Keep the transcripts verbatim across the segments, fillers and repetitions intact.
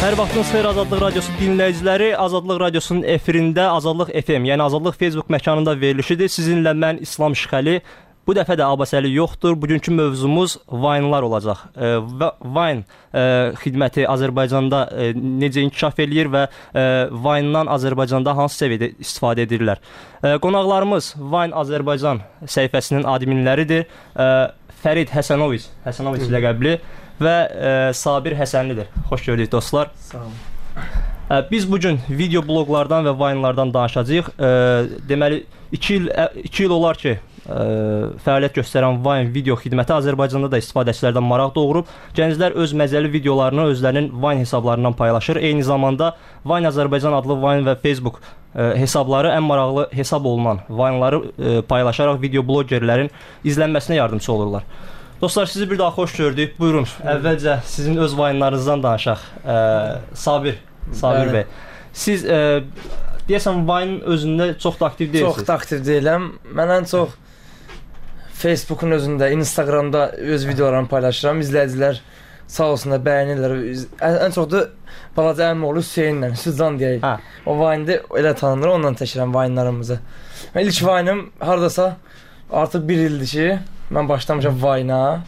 Hər vaxtınız xeyir Azadlıq Radiosu dinləyiciləri. Azadlıq Radiosunun efirində Azadlıq F M, yəni Azadlıq Facebook məkanında verilişidir. Sizinlə mən İslam Şıxəli. Bu dəfə də Abbasəli yoxdur. Bugünkü mövzumuz Vine-lar olacaq. E, Vine e, xidməti Azərbaycanda e, necə inkişaf eləyir və e, Vine-dan Azərbaycanda hansı səviyyədə istifadə edirlər? E, qonaqlarımız Vine Azərbaycan səhifəsinin adminləridir. E, Fərid Həsənoviç, Həsənoviç ləqəbli və e, Sabir Həsənlidir. Xoş gördük dostlar. Sağ olun. E, biz bugün video bloqlardan və Vine-lardan danışacağıq. E, deməli iki il iki il olar ki, e, fəaliyyət göstərən Vine video xidməti Azərbaycanda da istifadəçilərdən maraq doğurub. Gənclər öz məzəli videolarını özlərinin Vine hesablarından paylaşır. Eyni zamanda Vine Azərbaycan adlı Vine və Facebook e, hesabları ən maraqlı hesab olunan Vine-ları e, paylaşaraq video blogerlərin izlənməsinə yardımçı olurlar. Dostlar, sizi bir daha xoş gördük. Buyurun, əvvəlcə sizin öz Vine-larınızdan danışaq. E, Sabir, Sabir bəli. Bəy. Siz e, deyəsən Vine özündə çox da aktiv deyilsiniz. Çox da aktiv deyiləm. Mən ən çox Facebookun özündə, Instagramda öz videolarımı paylaşıram. İzləyicilər sağ olsunlar, bəyənirlər. Ən, ən çox da balaca əmim oğlu Hüseynlə, Süzcan deyək. Hə. O Vine-də elə tanınır, ondan təşkiləm Vine-larımızı. Mən ilk Vine-ım hardasa artıq bir ildir ki, mən başlamışam Vine-a.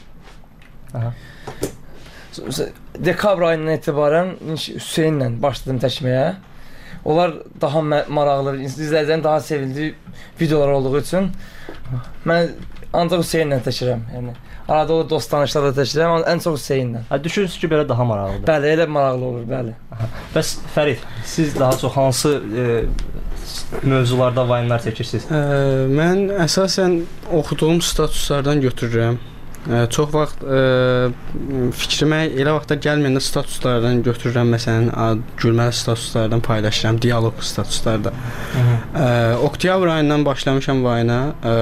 Dekabr ayından etibarən Hüseynlə başladım çəkməyə. Onlar daha maraqlı, izləyicilərin daha sevildiyi videolar olduğu üçün mən ancaq Hüseynlə çəkirəm. Yəni arada o dost tanışlarla çəkirəm, amma ən çox Hüseynlə. Hə, düşünürsünüz ki, belə daha maraqlıdır. Bəli, elə maraqlı olur, bəli. Bəs Fərid, siz daha çox hansı e, mövzularda Vine-lar çəkirsiniz? Ə, mən əsasən oxuduğum statuslardan götürürəm. Ə, çox vaxt ə, fikrimə elə vaxtlar gəlməyəndə statuslardan götürürəm. Məsələn, gülməli statuslardan paylaşıram, dialoq statuslarda. Ə, oktyabr ayından başlamışam Vine-a.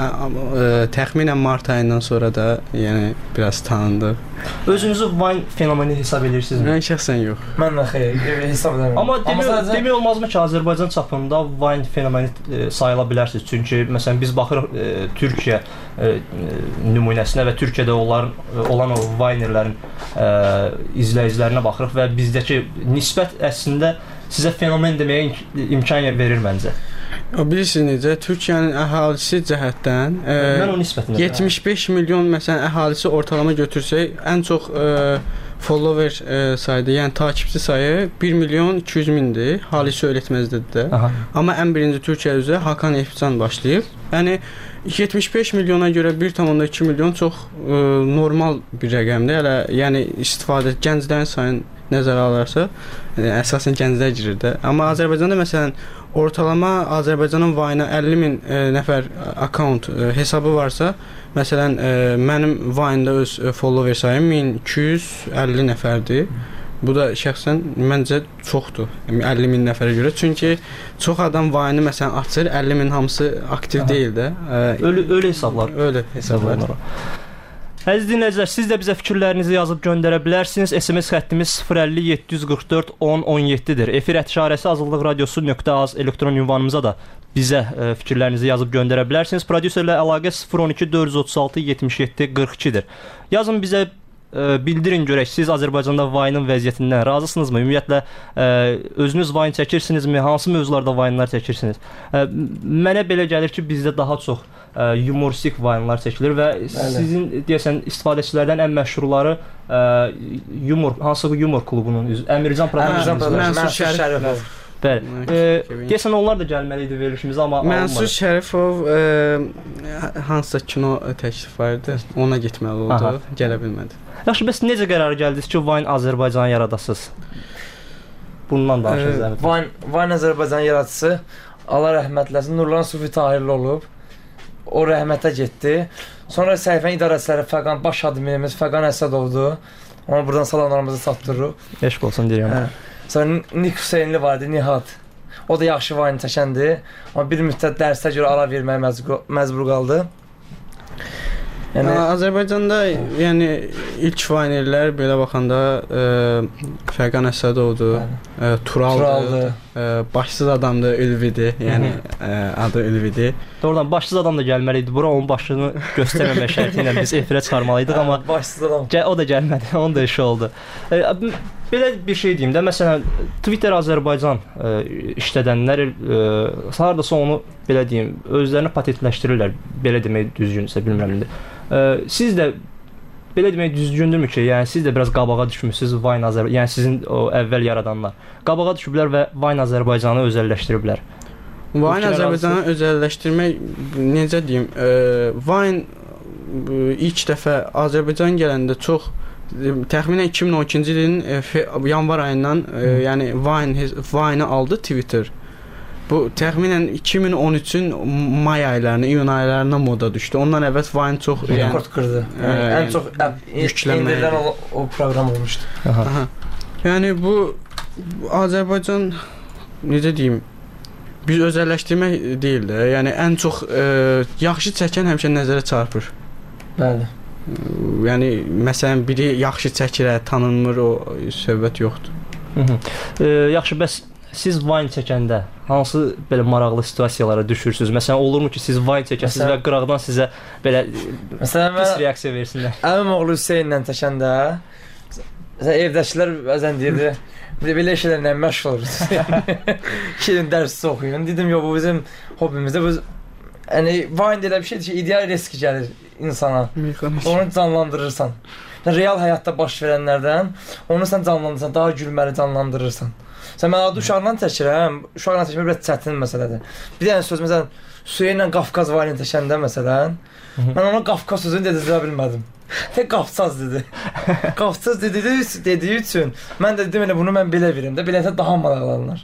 Təxminən mart ayından sonra da yəni biraz tanındı. Özünüzü Vine fenomeni hesab edirsiniz mi? Mən şəxsən yox. Mən də xeyr, hesab edirəm. Amma demək, sadəcə... demək olmazmı ki, Azərbaycan çapında Vine fenomeni e, sayıla bilərsiniz. Çünki məsələn biz baxırıq e, Türkiyə e, nümunəsinə və Türkiyədə onların olan o Vinerlərin e, izləyicilərinə baxırıq və bizdəki nisbət əslində sizə fenomen deməyə imkan verir məncə. O bilirsiniz necə, Türkiyənin əhalisi cəhətdən e, mən o nisbətini yetmiş beş milyon məsələn əhalisi ortalama götürsək, ən çox e, follower e, sayıdır, yəni takipçi sayı bir milyon iki yüz mindir. Halis öyrətməzdir də. Aha. Amma ən birinci Türkiyə üzrə Hakan Efcan başlayıb. Yəni yetmiş beş milyona görə bir tam iki milyon çox e, normal bir rəqəmdir. Hələ yəni istifadə gənclərin sayını nəzərə alırsa, yəni, əsasən gənclər girir də. Amma Azərbaycanda məsələn ortalama Azərbaycanın Vine-a əlli min e, nəfər account e, hesabı varsa, məsələn e, mənim Vine-da öz e, follower sayım min iki yüz əlli nəfərdir. Bu da şəxsən məncə çoxdur. Yəni əlli min nəfərə görə. Çünki çox adam Vine-ı məsələn açır, əlli min hamısı aktiv Aha. deyil də. E, ölü ölü hesablar. Ölü hesablar. Əziz dinləyicilər, siz də bizə fikirlərinizi yazıb göndərə bilərsiniz. S M S xəttimiz sıfır əlli yeddi yüz qırx dörd on on yeddidir. Efir işarəsi azadlıq radiosu nöqtə az elektron ünvanımıza da bizə e, fikirlərinizi yazıb göndərə bilərsiniz. Prodüserlə əlaqə sıfır on iki dörd yüz otuz altı yetmiş yeddi qırx ikidir. Yazın bizə e, bildirin görək, siz Azərbaycanda Vine-ın vəziyyətindən razısınızmı? Ümumiyyətlə e, özünüz Vine çəkirsinizmi? Hansı mövzularda Vine-lar çəkirsiniz? E, mənə belə gəlir ki, bizdə daha çox e, humoristik Vine-lar çəkilir və Bəli. Sizin deyəsən istifadəçilərdən ən məşhurları e, humor, hansı humor klubunun üzvü? Əmircan Prodüksiyon, Mənsur Şərifov. Bəli. E, deyəsən onlar da gəlməli idi verilişimizə, amma Mənsur Şərifov e, hansısa kino təklif var idi, ona getməli oldu, Aha. gələ bilmədi. Yaxşı, bəs necə qərara gəldiniz ki, Vine Azərbaycanı yaradasınız? Bundan danışırız. Vine, Vine Azərbaycan yaradıcısı Allah rəhmət eləsin, Nurlan Sufi Tahirli olub. O rəhmətə getdi. Sonra səhifənin idarəçiləri Fəqan, baş adminimiz Fəqan Əsədovdur. Ona buradan salamlarımızı çatdırırıq. Eşq olsun deyirəm. Hə. Sonra Nik Hüseynli vardı, Nihat. O da yaxşı Vine çəkəndir. Amma bir müddət dərsə görə ara verməyə məcbur, məcbur qaldı. Yəni Azərbaycanda yəni ilk Vinerlər belə baxanda e, Fəqan Əsədovdur, e, Turaldır, Turaldır. ə, başsız adamdır, Ülvidir. Yəni ə, adı Ülvidir. Doğrudan başsız adam da gəlməli idi bura, onun başını göstərməmək şərti ilə biz efirə çıxarmalıydıq, amma başsız adam. O da gəlmədi, onun da işi oldu. E, belə bir şey deyim də, məsələn, Twitter Azərbaycan e, işlədənlər e, hardasa onu belə deyim, özlərini patentləşdirirlər, belə demək düzgünsə, bilmirəm indi. E, siz də belə demək düzgündürmü ki, yəni siz də biraz qabağa düşmüsünüz Vine Azərbaycan, yəni sizin o əvvəl yaradanlar qabağa düşüblər və Vine Azərbaycanı özəlləşdiriblər. Vine Azərbaycanı özəlləşdirmək, necə deyim, e, Vine e, ilk dəfə Azərbaycan gələndə çox təxminən iki min on ikinci ilin e, yanvar ayından e, yəni Vine Vine-i aldı Twitter. Bu təxminən iki min on üçün may aylarına, iyun aylarına moda düşdü. Ondan əvvəl Vine çox yəni, rekord qırdı. Yəni, yəni, ən çox yüklənmə o, o proqram olmuşdu. Aha. Aha. Yəni bu Azərbaycan necə deyim, biz özəlləşdirmək deyil də. Yəni ən çox e, yaxşı çəkən həmişə nəzərə çarpır. Bəli. Yəni məsələn biri yaxşı çəkir, tanınmır, o söhbət yoxdur. Hı -hı. E, yaxşı, bəs siz Vine çəkəndə hansı belə maraqlı situasiyalara düşürsüz? Məsələn, olurmu ki, siz Vine çəkəsiniz və qıraqdan sizə belə məsələn pis reaksiya versinlər? Əmim oğlu Hüseynlə çəkəndə evdəkilər bəzən deyirdi, belə şeylərlə məşğul oluruz. Şeyin dərsi oxuyun. Dedim, yox, bu bizim hobimizdə. Bu, yəni Vine elə bir şeydir ki, ideal risk gəlir insana. Onu canlandırırsan. Real həyatda baş verənlərdən onu sən canlandırırsan, daha gülməli canlandırırsan. Sən mən adı uşaqla çəkirəm, uşaqla çəkmək biraz çətin məsələdir. Bir dənə söz, məsələn, Süheyllə Qafqaz Vine-ni çəkəndə, məsələn, mən ona Qafqaz sözünü dedirə bilmədim. Tək Qafçaz dedi. Qafçaz dediyi, dediyi üçün mən də dedim, elə bunu mən belə verim də, beləsə daha maraqlanırlar.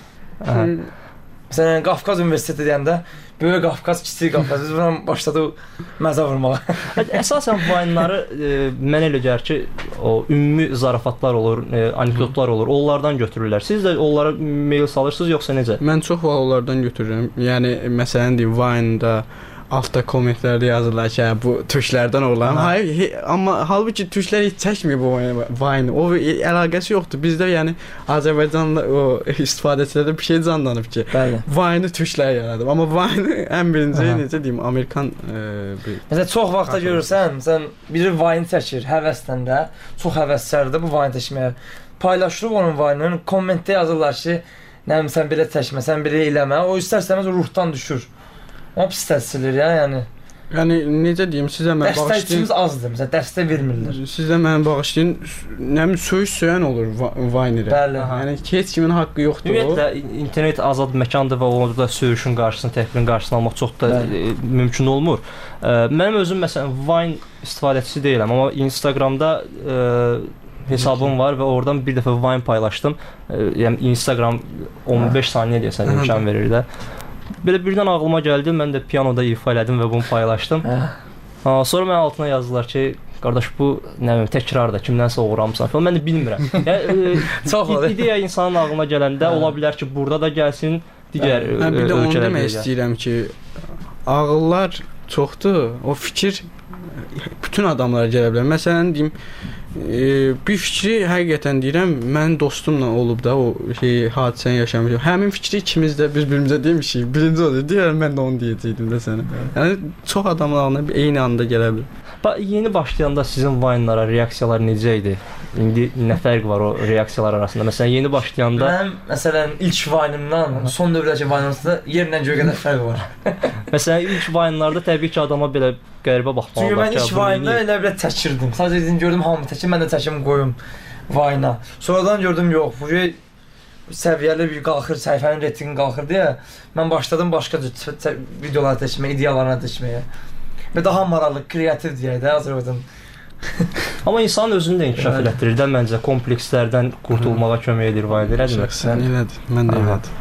Məsələn, Qafqaz Universiteti deyəndə, böyük Qafqaz, kiçik Qafqaz, biz buradan başladı məzə vurmağa. Əsasən Vine-ları e, mənə elə gəlir ki, o ümumi zarafatlar olur, e, anekdotlar olur, onlardan götürürlər. Siz də onlara mail salırsınız, yoxsa necə? Mən çox vaxt onlardan götürürəm. Yəni, məsələn deyim, Vine-da altta kommentlərdə yazırlar ki, bu türklərdən olan. Hayır, he, amma halbuki türklər heç çəkmir bu Vine. O əlaqəsi yoxdur. Bizdə yəni Azərbaycanla o istifadəçilərdə bir şey canlanıb ki, Vine-i türklər yaradıb. Amma Vine ən birinci necə deyim, Amerikan e, bir məsələn, çox vaxtda görürsən, məsələn, biri Vine çəkir həvəslə də, çox həvəssərdir bu Vine çəkməyə. Paylaşırıq onun Vine-ını, kommentdə yazırlar ki, nə bilim, sən belə çəkmə, sən belə eləmə. O istər-istəməz ruhdan düşür. O pis təsirlir ya, yəni. Yəni necə deyim, sizə mən bağışlayım. Dəstəkçimiz azdır, məsələn, dəstək vermirlər. Sizə mən bağışlayın, nə bilim, söyüş söyən olur Vine-də. Bəli. Yəni heç kimin haqqı yoxdur. Ümumiyyətlə, internet azad məkandır və orada söyüşün qarşısını, təhqirin qarşısını almaq çox da e, mümkün olmur. E, mənim özüm, məsələn, Vine istifadəçisi deyiləm, amma Instagramda e, hesabım var və oradan bir dəfə Vine paylaşdım. E, yəni Instagram on beş saniyə deyəsən imkan verir də. Belə birdən ağlıma gəldi, mən də pianoda ifa elədim və bunu paylaşdım. Ha, sonra mənə altına yazdılar ki, qardaş, bu nə bilim təkrardır, kimdənsə oğurlamısan falan. Mən də bilmirəm. Yəni çox ideya insanın ağlına gələndə ola bilər ki, burada da gəlsin, digər ölkələrdə. Mən bir də onu demək istəyirəm ki, ağıllar çoxdur. O fikir bütün adamlara gələ bilər. Məsələn deyim, e, bir fikri həqiqətən deyirəm, mənim dostumla olub da o şey hadisəni yaşamışam. Həmin fikri ikimiz də bir-birimizə demişik. Birinci oldu, deyirəm mən də onu deyəcəkdim də sənə. Yəni çox adamın ağlına eyni anda gələ bilər. Ba yeni başlayanda sizin Vine-lara reaksiyalar necə idi? İndi nə fərq var o reaksiyalar arasında? Məsələn, yeni başlayanda mənim məsələn ilk Vine-imdan son dövrədəki Vine arasında yerlə göyə qədər fərq var. Məsələn, ilk Vine-larda təbii ki, adama belə qəribə baxmalı. Çünki mən ilk Vine-da elə belə çəkirdim. Sadəcə dedim, gördüm hamı çəkir, mən də çəkim qoyum Vine-a. Sonradan gördüm, yox, bu səviyyəli bir qalxır, səhifənin reytingi qalxır deyə mən başladım başqa videolar çəkməyə, ideyalarına çəkməyə. Və daha maraqlı, kreativ deyək də Azərbaycan. Amma insanın özünü də inkişaf elətdirir də məncə, komplekslərdən qurtulmağa kömək edir Vine, elədirmi? Sən elədir, mən də elədir.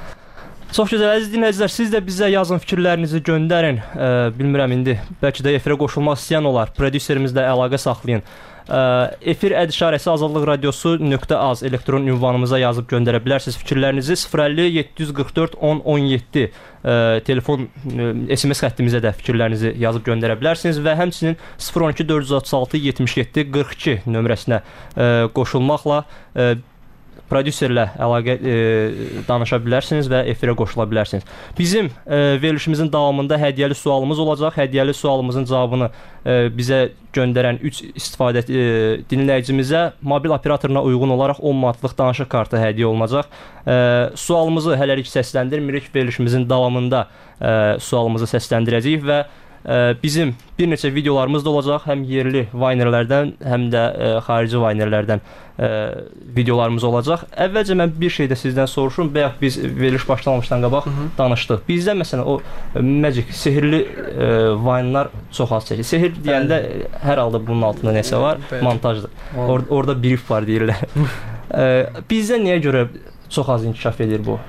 Çox gözəl, əziz dinləyicilər, siz də bizə yazın, fikirlərinizi göndərin. E, bilmirəm, indi bəlkə də efirə qoşulmaq istəyən olar, prodüserimizlə əlaqə saxlayın. E, efir əd işarəsi azadlıq radiosu nöqtə az elektron ünvanımıza yazıb göndərə bilərsiniz fikirlərinizi. sıfır əlli yeddi yüz qırx dörd on on yeddi e, telefon e, S M S xəttimizə də fikirlərinizi yazıb göndərə bilərsiniz və həmçinin sıfır on iki dörd yüz otuz altı yetmiş yeddi qırx iki nömrəsinə e, qoşulmaqla e, prodüserlə əlaqə e, danışa bilərsiniz və efirə qoşula bilərsiniz. Bizim e, verilişimizin davamında hədiyyəli sualımız olacaq. Hədiyyəli sualımızın cavabını e, bizə göndərən üç istifadə e, dinləyicimizə mobil operatoruna uyğun olaraq on manatlıq danışıq kartı hədiyyə olunacaq. E, sualımızı hələlik səsləndirmirik. Verilişimizin davamında e, sualımızı səsləndirəcəyik və bizim bir neçə videolarımız da olacaq, həm yerli Vaynerlərdən, həm də ə, xarici Vaynerlərdən ə, videolarımız olacaq. Əvvəlcə mən bir şey də sizdən soruşum, bayaq biz veriliş başlamamışdan qabaq Hı -hı. danışdıq. Bizdə məsələn o magic, sehirli ə, Vaynelar çox az çəkir. Sehir deyəndə Bəli. hər halda bunun altında nəsə var, Bəli. montajdır. Or orada brief var deyirlər. ə, bizdə niyə görə çox az inkişaf edir bu?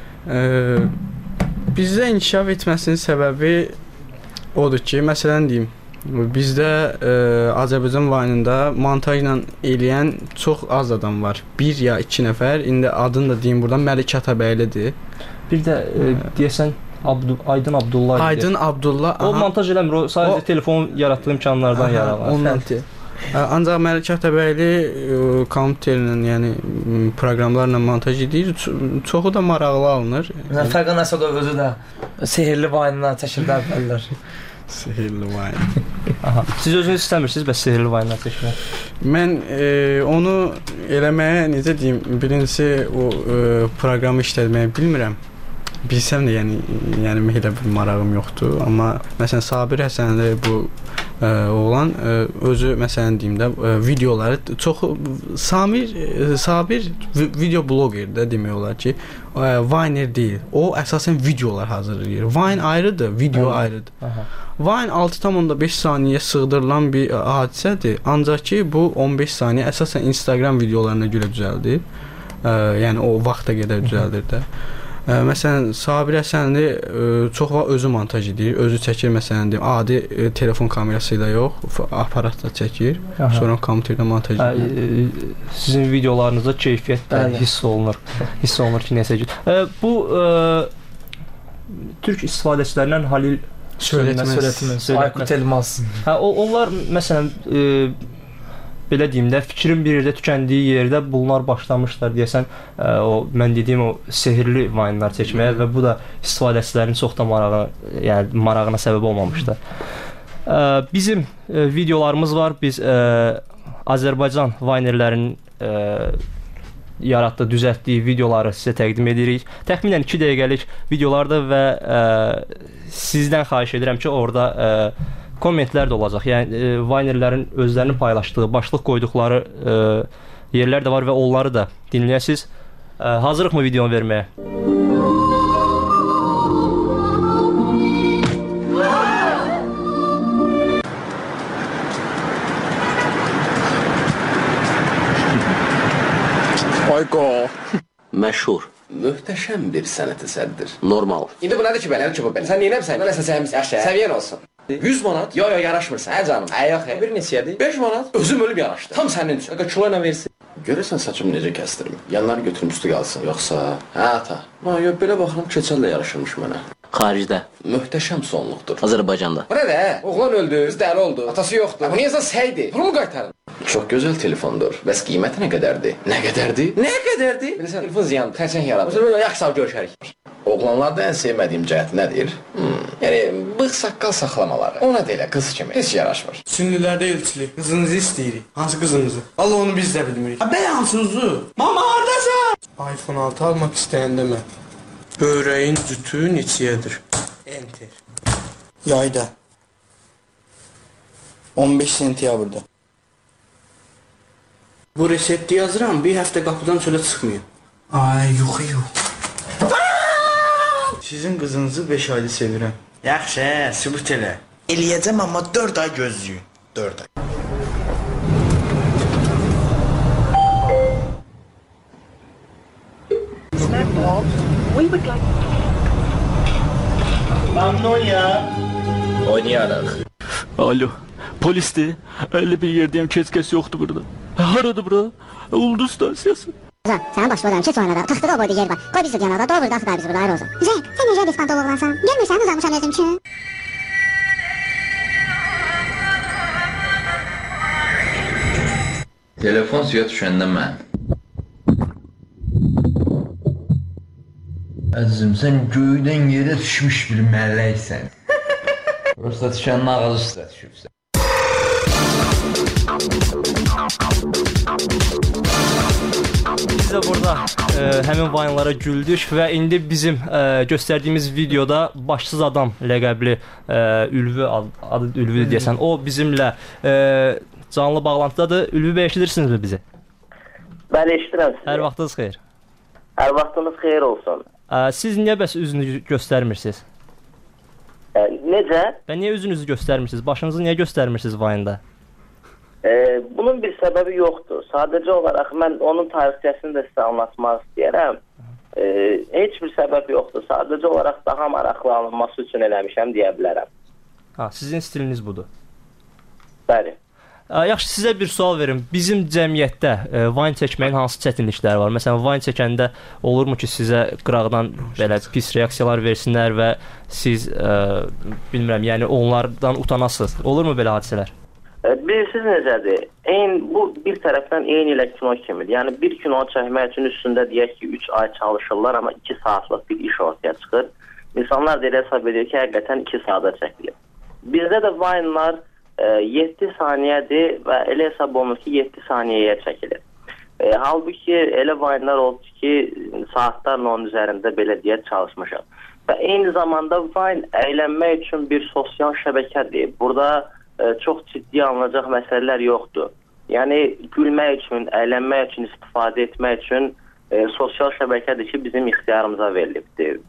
Ə, bizdə inkişaf etməsinin səbəbi odur ki, məsələn deyim, bizdə e, Azərbaycan Vayne'ında montajla eləyən çox az adam var. Bir ya iki nəfər. İndi adını da deyim buradan, Məlik Atabəylidir. Bir də e, deyəsən Abdu Aydın Abdullah idi. Aydın Abdullah. O aha. montaj eləmir, o sadəcə o, telefon yaratdığı imkanlardan yaralanır. Ondan deyil. Ancaq Məlik Atabəyli kompüterlə, yəni proqramlarla montaj edir. Çoxu da maraqlı alınır. Fərqan Əsədov özü də sehirli Vayne'dan çəkirdi əvvəllər. Sehirli Vayne. Aha. Siz özünüz istəmirsiniz bəs sehirli Vayne'dan çəkmək? Mən e, onu eləməyə necə deyim, birincisi o e, proqramı işlətməyi bilmirəm. Bilsəm də, yəni yəni elə bir marağım yoxdur, amma məsələn Sabir Həsənli bu ə, oğlan ə, özü məsələn deyim də ə, videoları çox Samir ə, Sabir video bloqer də demək olar ki, ə, Vayner deyil. O əsasən videolar hazırlayır. Vayne ayrıdır, video Aha. ayrıdır. Aha. Vayne altı tam beş saniyə sığdırılan bir ə, hadisədir. Ancaq ki bu on beş saniyə əsasən Instagram videolarına görə düzəldir. Ə, yəni o vaxta qədər düzəldir də. Ə, məsələn, Sabir Həsənli ə, çox vaxt özü montaj edir, özü çəkir, məsələn deyim, adi ə, telefon kamerası ilə yox, aparatla çəkir, Aha. sonra kompüterdə montaj edir. Sizin videolarınızda keyfiyyət də hiss olunur, hiss olunur ki, nəsə ki. Ə, bu ə, türk istifadəçilərindən Halil Söylətməz, Aykut Elmas. Hə, o, onlar məsələn ə, belə deyim də, fikrin bir yerdə tükəndiyi yerdə bunlar başlamışlar deyəsən, ə, o mən dediyim o sehirli Vayne'lar çəkməyə və bu da istifadəçilərin çox da marağı, yəni marağına səbəb olmamışdı. Ə, bizim ə, videolarımız var. Biz ə, Azərbaycan Vaynerlərinin ə, yaratdığı, düzəltdiyi videoları sizə təqdim edirik. Təxminən iki dəqiqəlik videolardır və ə, sizdən xahiş edirəm ki, orada ə, kommentlər də olacaq. Yəni e, Vaynerlərin özlərinin paylaşdığı, başlıq qoyduqları e, yerlər də var və onları da dinləyəsiniz. E, hazırlıqmı videonu verməyə? Ayqo. Məşhur. Möhtəşəm bir sənət əsəridir. Normal. İndi bu nədir ki, belə, ki bu belə? Sən neynəmsən? Mən əsas səviyyən olsun. yüz manat? Yo yo yaraşmırsan, hə canım. Hə yox, bir neçədir? beş manat? Özüm ölüb yaraşdı. Tam sənin üçün. Qaqa kilo ilə versin. Görəsən saçımı necə kəsdirim? Yanları götürüm üstü qalsın, yoxsa? Hə ata. Ha, yo belə baxıram keçəllə yaraşırmış mənə. Xaricdə. Möhtəşəm sonluqdur. Azərbaycanda. Bu nədir? Oğlan öldü, qız dəli oldu. Atası yoxdur. Bu niyə sən səydi? Pulumu qaytarın. Çox gözəl telefondur. Bəs qiyməti nə qədərdir? Nə qədərdir? Nə qədərdir? Bilirsən, telefon ziyandır. Xərçəng yaradır. Məsələn, belə yaxşı sağ görüşərik. Oğlanlarda ən sevmədiyim cəhət nədir? Hmm. Yəni, bığ saqqal saxlamaları. Ona da elə qız kimi. Heç yaraşmır. Sünnilərdə elçilik. Qızınızı istəyirik. Hansı qızınızı? Allah onu biz də bilmirik. Bəy hansınızı? Mama hardasan? iPhone altı almaq istəyəndə mən. Böreğin cütü neçəyədir? Enter. Yayda. on beş sentyabrda. Bu resepti yazıram, bir həftə qapıdan çölə çıxmayın. Ay, yox, yox. Sizin qızınızı beş ayda sevirəm. Yaxşı, sübut elə. Eləyəcəm, amma dörd ay gözləyin. dörd ay. Magnolia. Oynayarıq. Alo, polisdir. elli bir yerdəyəm, keç-keç yoxdur burada. Haradır bura? Ulduz stansiyası. Ozan, sənin başına adam keç oynada, taxtıda o boyda yer var. Qoy biz də yanada, doğru da axıda biz burada, ayrı Ozan. Zək, sən necə diskanta oğlansan? Gelmirsən, uzanmışam özüm üçün. Telefon suya düşəndə mən Əzizim, sən göydən yerə düşmüş bir mələksən. Yoxsa düşənin ağzı üstə düşübsən. Biz də burada e, həmin vayınlara güldük və indi bizim e, göstərdiyimiz videoda başsız adam ləqəbli e, Ülvi ad, adı Ülvi deyəsən, o bizimlə e, canlı bağlantıdadır. Ülvi bəy, eşidirsinizmi bizi? Bəli, eşidirəm sizi. Hər vaxtınız xeyir. Hər vaxtınız xeyir olsun. E, siz niyə bəs üzünüzü göstərmirsiniz? E, necə? Və niyə üzünüzü göstərmirsiniz? Başınızı niyə göstərmirsiniz vayında? Ee, bunun bir səbəbi yoxdur. Sadəcə olaraq mən onun tarixçəsini də sizə anlatmaq istəyirəm. Ee, heç bir səbəb yoxdur. Sadəcə olaraq daha maraqlı alınması üçün eləmişəm deyə bilərəm. Ha, sizin stiliniz budur. Bəli. Ə, yaxşı, sizə bir sual verim. Bizim cəmiyyətdə e, vayn çəkməyin hansı çətinlikləri var? Məsələn, vayn çəkəndə olurmu ki, sizə qıraqdan belə pis reaksiyalar versinlər və siz e, bilmirəm, yəni onlardan utanasınız? Olurmu belə hadisələr? Bilirsiniz necədir? Eyni, bu bir tərəfdən eyni ilə kino kimidir. Yəni bir kino çəkmək üçün üstündə deyək ki, üç ay çalışırlar, amma iki saatlıq bir iş ortaya çıxır. İnsanlar da elə hesab edir ki, həqiqətən iki saata çəkilir. Bizdə də vaynlar e, yeddi saniyədir və elə hesab olunur ki, yeddi saniyəyə çəkilir. E, halbuki elə vaynlar oldu ki, saatlarla onun üzərində belə deyə çalışmışam. Və eyni zamanda vayn əylənmək üçün bir sosial şəbəkədir. Burada çox ciddi alınacaq məsələlər yoxdur. Yəni gülmək üçün, əylənmək üçün, istifadə etmək üçün e, sosial şəbəkədir ki, bizim ixtiyarımıza verilibdir.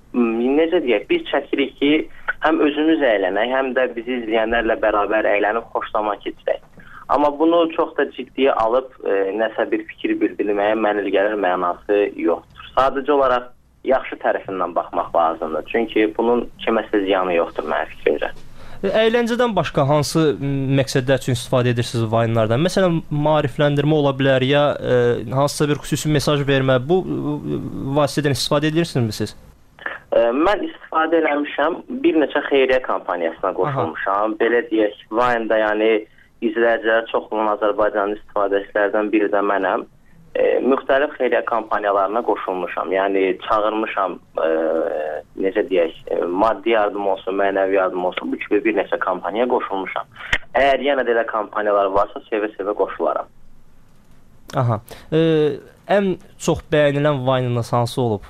Necə deyək, biz çəkirik ki, həm özümüz əylənək, həm də bizi izləyənlərlə bərabər əylənib xoşlama keçirək. Amma bunu çox da ciddiyə alıb e, nəsə bir fikir bildirməyə mənil gəlir mənası yoxdur. Sadəcə olaraq yaxşı tərəfindən baxmaq lazımdır. Çünki bunun kiməsə ziyanı yoxdur mənim fikrimcə. Əyləncədən başqa hansı məqsədlər üçün istifadə edirsiniz vayınlardan? Məsələn, maarifləndirmə ola bilər ya e, hansısa bir xüsusi mesaj vermə. Bu vasitədən istifadə edirsinizmi siz? E, mən istifadə eləmişəm. Bir neçə xeyriyyə kampaniyasına qoşulmuşam. Aha. Belə deyək, vayında yəni izləyicilər çoxluğun Azərbaycanın istifadəçilərdən biri də mənəm. E, müxtəlif xeyriyyə kampaniyalarına qoşulmuşam. Yəni çağırmışam, e, necə deyək, e, maddi yardım olsun, mənəvi yardım olsun, bu kimi bir neçə kampaniyaya qoşulmuşam. Əgər yenə də elə kampaniyalar varsa, sevə-sevə qoşularam. Aha. E, ən çox bəyənilən vaynınız hansı olub?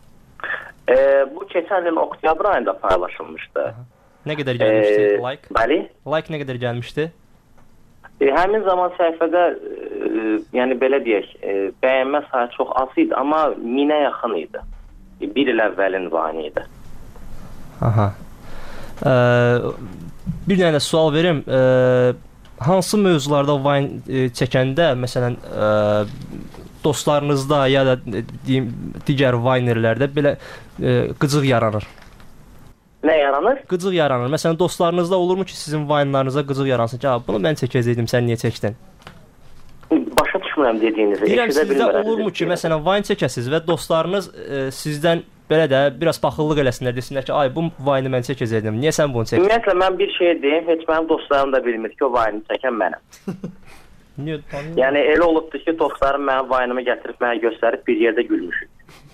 E, bu keçən il oktyabr ayında paylaşılmışdı. Aha. Nə qədər gəlmişdi? E, like? Bəli. Like nə qədər gəlmişdi? E, həmin zaman səhifədə e, yəni belə deyək, e, bəyənmə sayı çox az idi, amma minə yaxın idi. E, bir il əvvəlin vayını idi. Aha. E, bir dənə də sual verim. E, hansı mövzularda vayn e, çəkəndə, məsələn, e, dostlarınızda ya da e, deyim, digər vaynerlərdə belə e, qıcıq yaranır? Nə yaranır? Qıcıq yaranır. Məsələn, dostlarınızda olurmu ki, sizin vaynlarınıza qıcıq yaransın ki, bunu mən çəkəcəydim, sən niyə çəkdin? Başa düşmürəm dediyinizi. Deyirəm, sizdə olurmu ki, məsələn, vayn çəkəsiniz və dostlarınız e, sizdən belə də biraz paxıllıq eləsinlər, desinlər ki, ay, bu vayını mən çəkəcəydim, niyə sən bunu çəkdin? Ümumiyyətlə, mən bir şey deyim, heç mənim dostlarım da bilmir ki, o vayını çəkən mənəm. Niyə? Yəni, elə olubdur ki, dostlarım mənim vayınımı gətirib, mənə göstərib bir yerdə gülmüşük.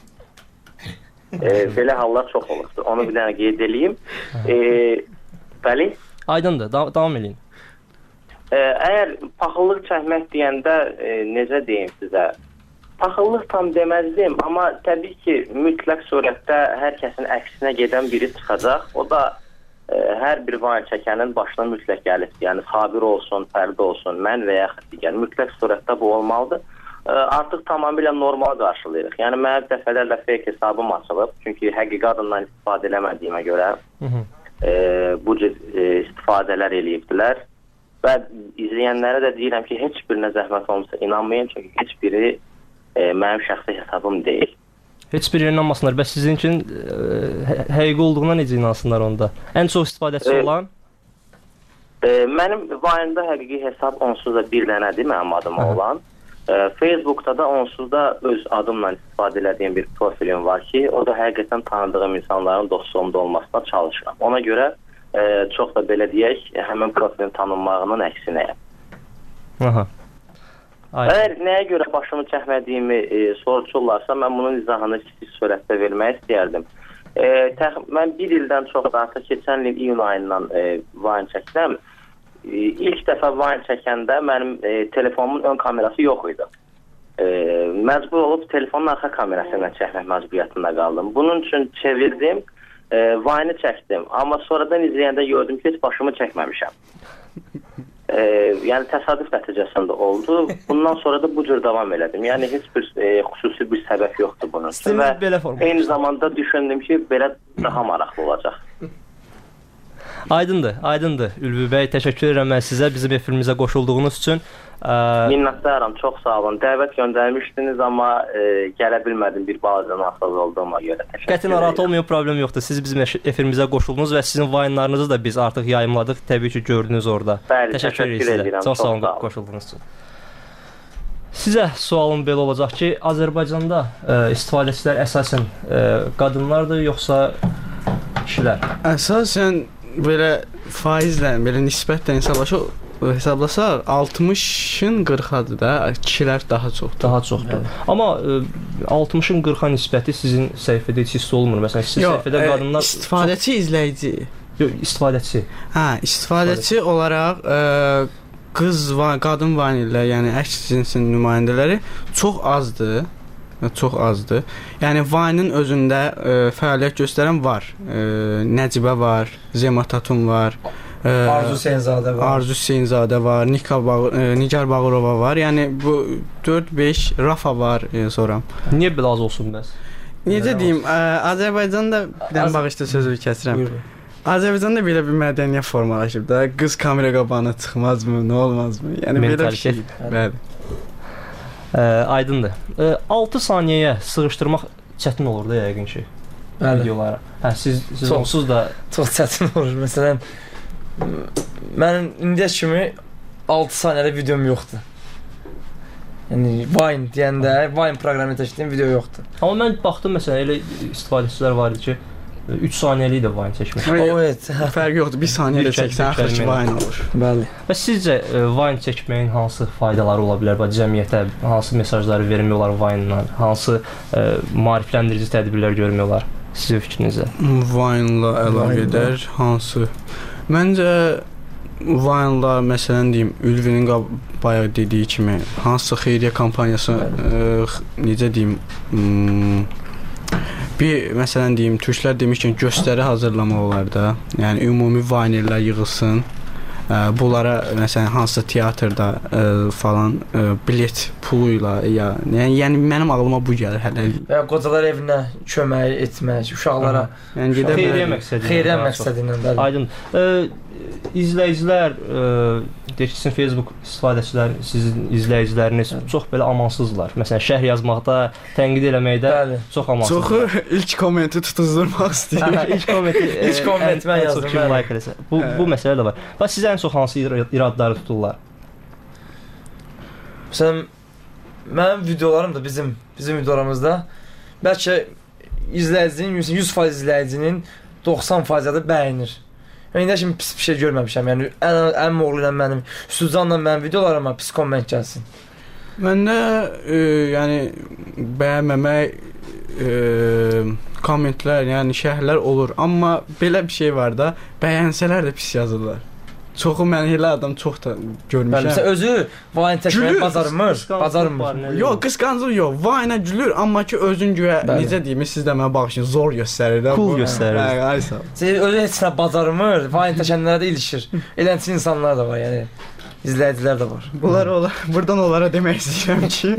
E, belə hallar çox olubdur. Onu bir dənə qeyd edeyim. E, bəli? Aydındır, da davam edin. E, əgər paxıllıq çəkmək deyəndə e, necə deyim sizə? Paxıllıq tam deməzdim, amma təbii ki, mütləq surətdə hər kəsin əksinə gedən biri çıxacaq. O da e, hər bir vayn çəkənin başına mütləq gəlib. Yəni Sabir olsun, Fərdi olsun, mən və yaxud digər. Mütləq surətdə bu olmalıdır. Artıq tamamilə normal qarşılayırıq. Yəni, mənə dəfələrlə fake hesabım açılıb. Çünki həqiqi adından istifadə eləmədiyimə görə e, bu cür e, istifadələr eləyibdilər. Və izləyənlərə də deyirəm ki, heç birinə zəhmət olmasa inanmayın. Çünki heç biri e, mənim şəxsi hesabım deyil. Heç biri inanmasınlar. Bəs sizin üçün e, həqiqi olduğuna necə inansınlar onda? Ən çox istifadəçi e, olan? E, mənim vayında həqiqi hesab onsuz da bir dənədir mənim adıma olan. Facebookda da onsuz da öz adımla istifadə edədiyim bir profilim var ki, o da həqiqətən tanıdığım insanların dostluğumda olmasına çalışıram. Ona görə e, çox da belə deyək, həmin profilin tanınmağının əksinəyəm. Aha. Əgər nəyə görə başımı çəkmədiyimi e, soruşurlarsa, mən bunun izahını kiçik surətdə vermək istəyərdim. E, təx mən bir ildən çox da artıq keçən il iyun ayından e, Vine çəkdim. E, ilk dəfə Vine çəkəndə mənim e, telefonumun ön kamerası yox idi. E, məcbur olub telefonun arxa kamerasıyla çəkmək məcburiyyətində qaldım. Bunun üçün çevirdim, e, Vine'ı çəkdim. Amma sonradan izləyəndə gördüm ki, heç başımı çəkməmişəm. E, yəni təsadüf nəticəsində oldu. Bundan sonra da bu cür davam elədim. Yəni heç bir e, xüsusi bir səbəb yoxdur bunun üçün. Və belə forma. Eyni zamanda düşündüm ki, belə daha maraqlı olacaq. Aydındır, aydındır. Ülvi bəy, təşəkkür edirəm mən sizə bizim efirimizə qoşulduğunuz üçün. Ə... Minnətdaram, çox sağ olun. Dəvət göndərmişdiniz, amma e, gələ bilmədim bir balaca nasaz olduğuma görə. Qəti narahat olmayan, problem yoxdur. Siz bizim efirimizə qoşuldunuz və sizin Vine'larınızı da biz artıq yayımladıq. Təbii ki, gördünüz orada. Bəli, təşəkkür, təşəkkür edirəm. Çox sağ olun qoşulduğunuz üçün. Sizə sualım belə olacaq ki, Azərbaycanda ə, istifadəçilər əsasən ə, qadınlardır, yoxsa kişilər? Əsasən belə faizlə, belə nisbətlə hesablaşır. Hesablasaq altmışın qırxadır da, kişilər daha çoxdur. Daha çoxdur. Hə. Amma ə, altmışın qırxa nisbəti sizin səhifədə heç hiss olmur. Məsələn, sizin Yox, səhifədə qadınlar istifadəçi, çox... izləyici. Yox, istifadəçi. Hə, istifadəçi olaraq ə, qız və qadın vanillər, yəni əks cinsin nümayəndələri çox azdır. Çox azdır. Yəni Vine'ın özündə ə, fəaliyyət göstərən var. Ə, Nəcibə var, Zemat Hatun var. Ə, Arzu Hüseynzadə var. Arzu Hüseynzadə var, Nika Bağ ə, Nigar Bağırova var. Yəni bu dörd beş Rafa var ə, sonra. Niyə belə az olsun bəs? Necə deyim, ə, Azərbaycanda bir dənə bağışda sözü kəsirəm. Azərbaycanda belə bir mədəniyyət formalaşıb da. Qız kamera qabağına çıxmazmı, nə olmazmı? Yəni belə bir şey. Bəli. Ə, aydındır. Ə, altı saniyəyə sığışdırmaq çətin olur da yəqin ki. Bəli. Videolara. Hə, siz siz çox, onsuz da çox çətin olur. Məsələn, mənim indiyə kimi altı saniyəlik videom yoxdur. Yəni Vine deyəndə, Vine proqramını təşkil video yoxdur. Amma mən baxdım məsələn elə istifadəçilər var idi ki, üç saniyəlik də Vine çəkmiş. O, evet. Fərqi yoxdur. bir saniyə də çəksən axır ki Vine olur. Bəli. Və sizcə Vine çəkməyin hansı faydaları ola bilər? Bax cəmiyyətə hansı mesajları vermək olar Vine-dan? Hansı ə, maarifləndirici tədbirlər görmək olar sizin fikrinizə? Vine-la əlaqədar hansı? Məncə Vine-la məsələn deyim, Ülvinin bayaq dediyi kimi hansısa xeyriyyə kampaniyası ə, necə deyim, ım, bir məsələn deyim, türklər demişkən göstəri hazırlamaq olar da. Yəni ümumi Vine'lər yığılsın. Ə, bunlara məsələn hansısa teatrda ə, falan ə, bilet puluyla ya yəni, yəni mənim ağlıma bu gəlir hələlik. Və qocalar evinə kömək etmək, uşaqlara, yəni gedə xeyriyyə məqsədi. Xeyriyyə məqsədi ilə bəli. Aydın. Ə, izləyicilər, ə, deyək ki, sizin Facebook istifadəçilər, sizin izləyiciləriniz çox belə amansızlar. Məsələn, şərh yazmaqda, tənqid eləməkdə bəli. Çox amansızlar. Çoxu ilk kommenti tutuzdurmaq istəyir. Hə, ilk kommenti, ilk kommenti mən yazdım. Çox kim like eləsə. Bu hə. bu məsələ də var. Bax sizə ən çox hansı iradları tuturlar? Məsələn, mənim videolarım da bizim bizim videolarımızda bəlkə izləyicinin yüz faiz izləyicinin doxsan faizi də bəyənir. Yəni indi kimi pis bir şey görməmişəm. Yəni ən ən moğlu ilə mənim, Suzanla mənim videolarıma pis komment gəlsin. Məndə e, yəni bəyənməmək e, kommentlər, yəni şərhlər olur, amma belə bir şey var da, bəyənsələr də pis yazırlar. Çoxu mən elə adam çox da görmüşəm. Bəli, məsələn özü Vine çəkməyə bacarmır, bacarmır. Yox, qısqanclıq yox. Vine-a gülür, amma ki özün güya necə deyim, siz də mənə baxışın zor göstərir də. Cool göstərir. Hə, ay sağ ol. Özü heç nə bacarmır, Vine çəkənlərə də ilişir. Elənçi insanlar da var, yəni izləyicilər də var. Bunlar ola, burdan onlara demək istəyirəm ki,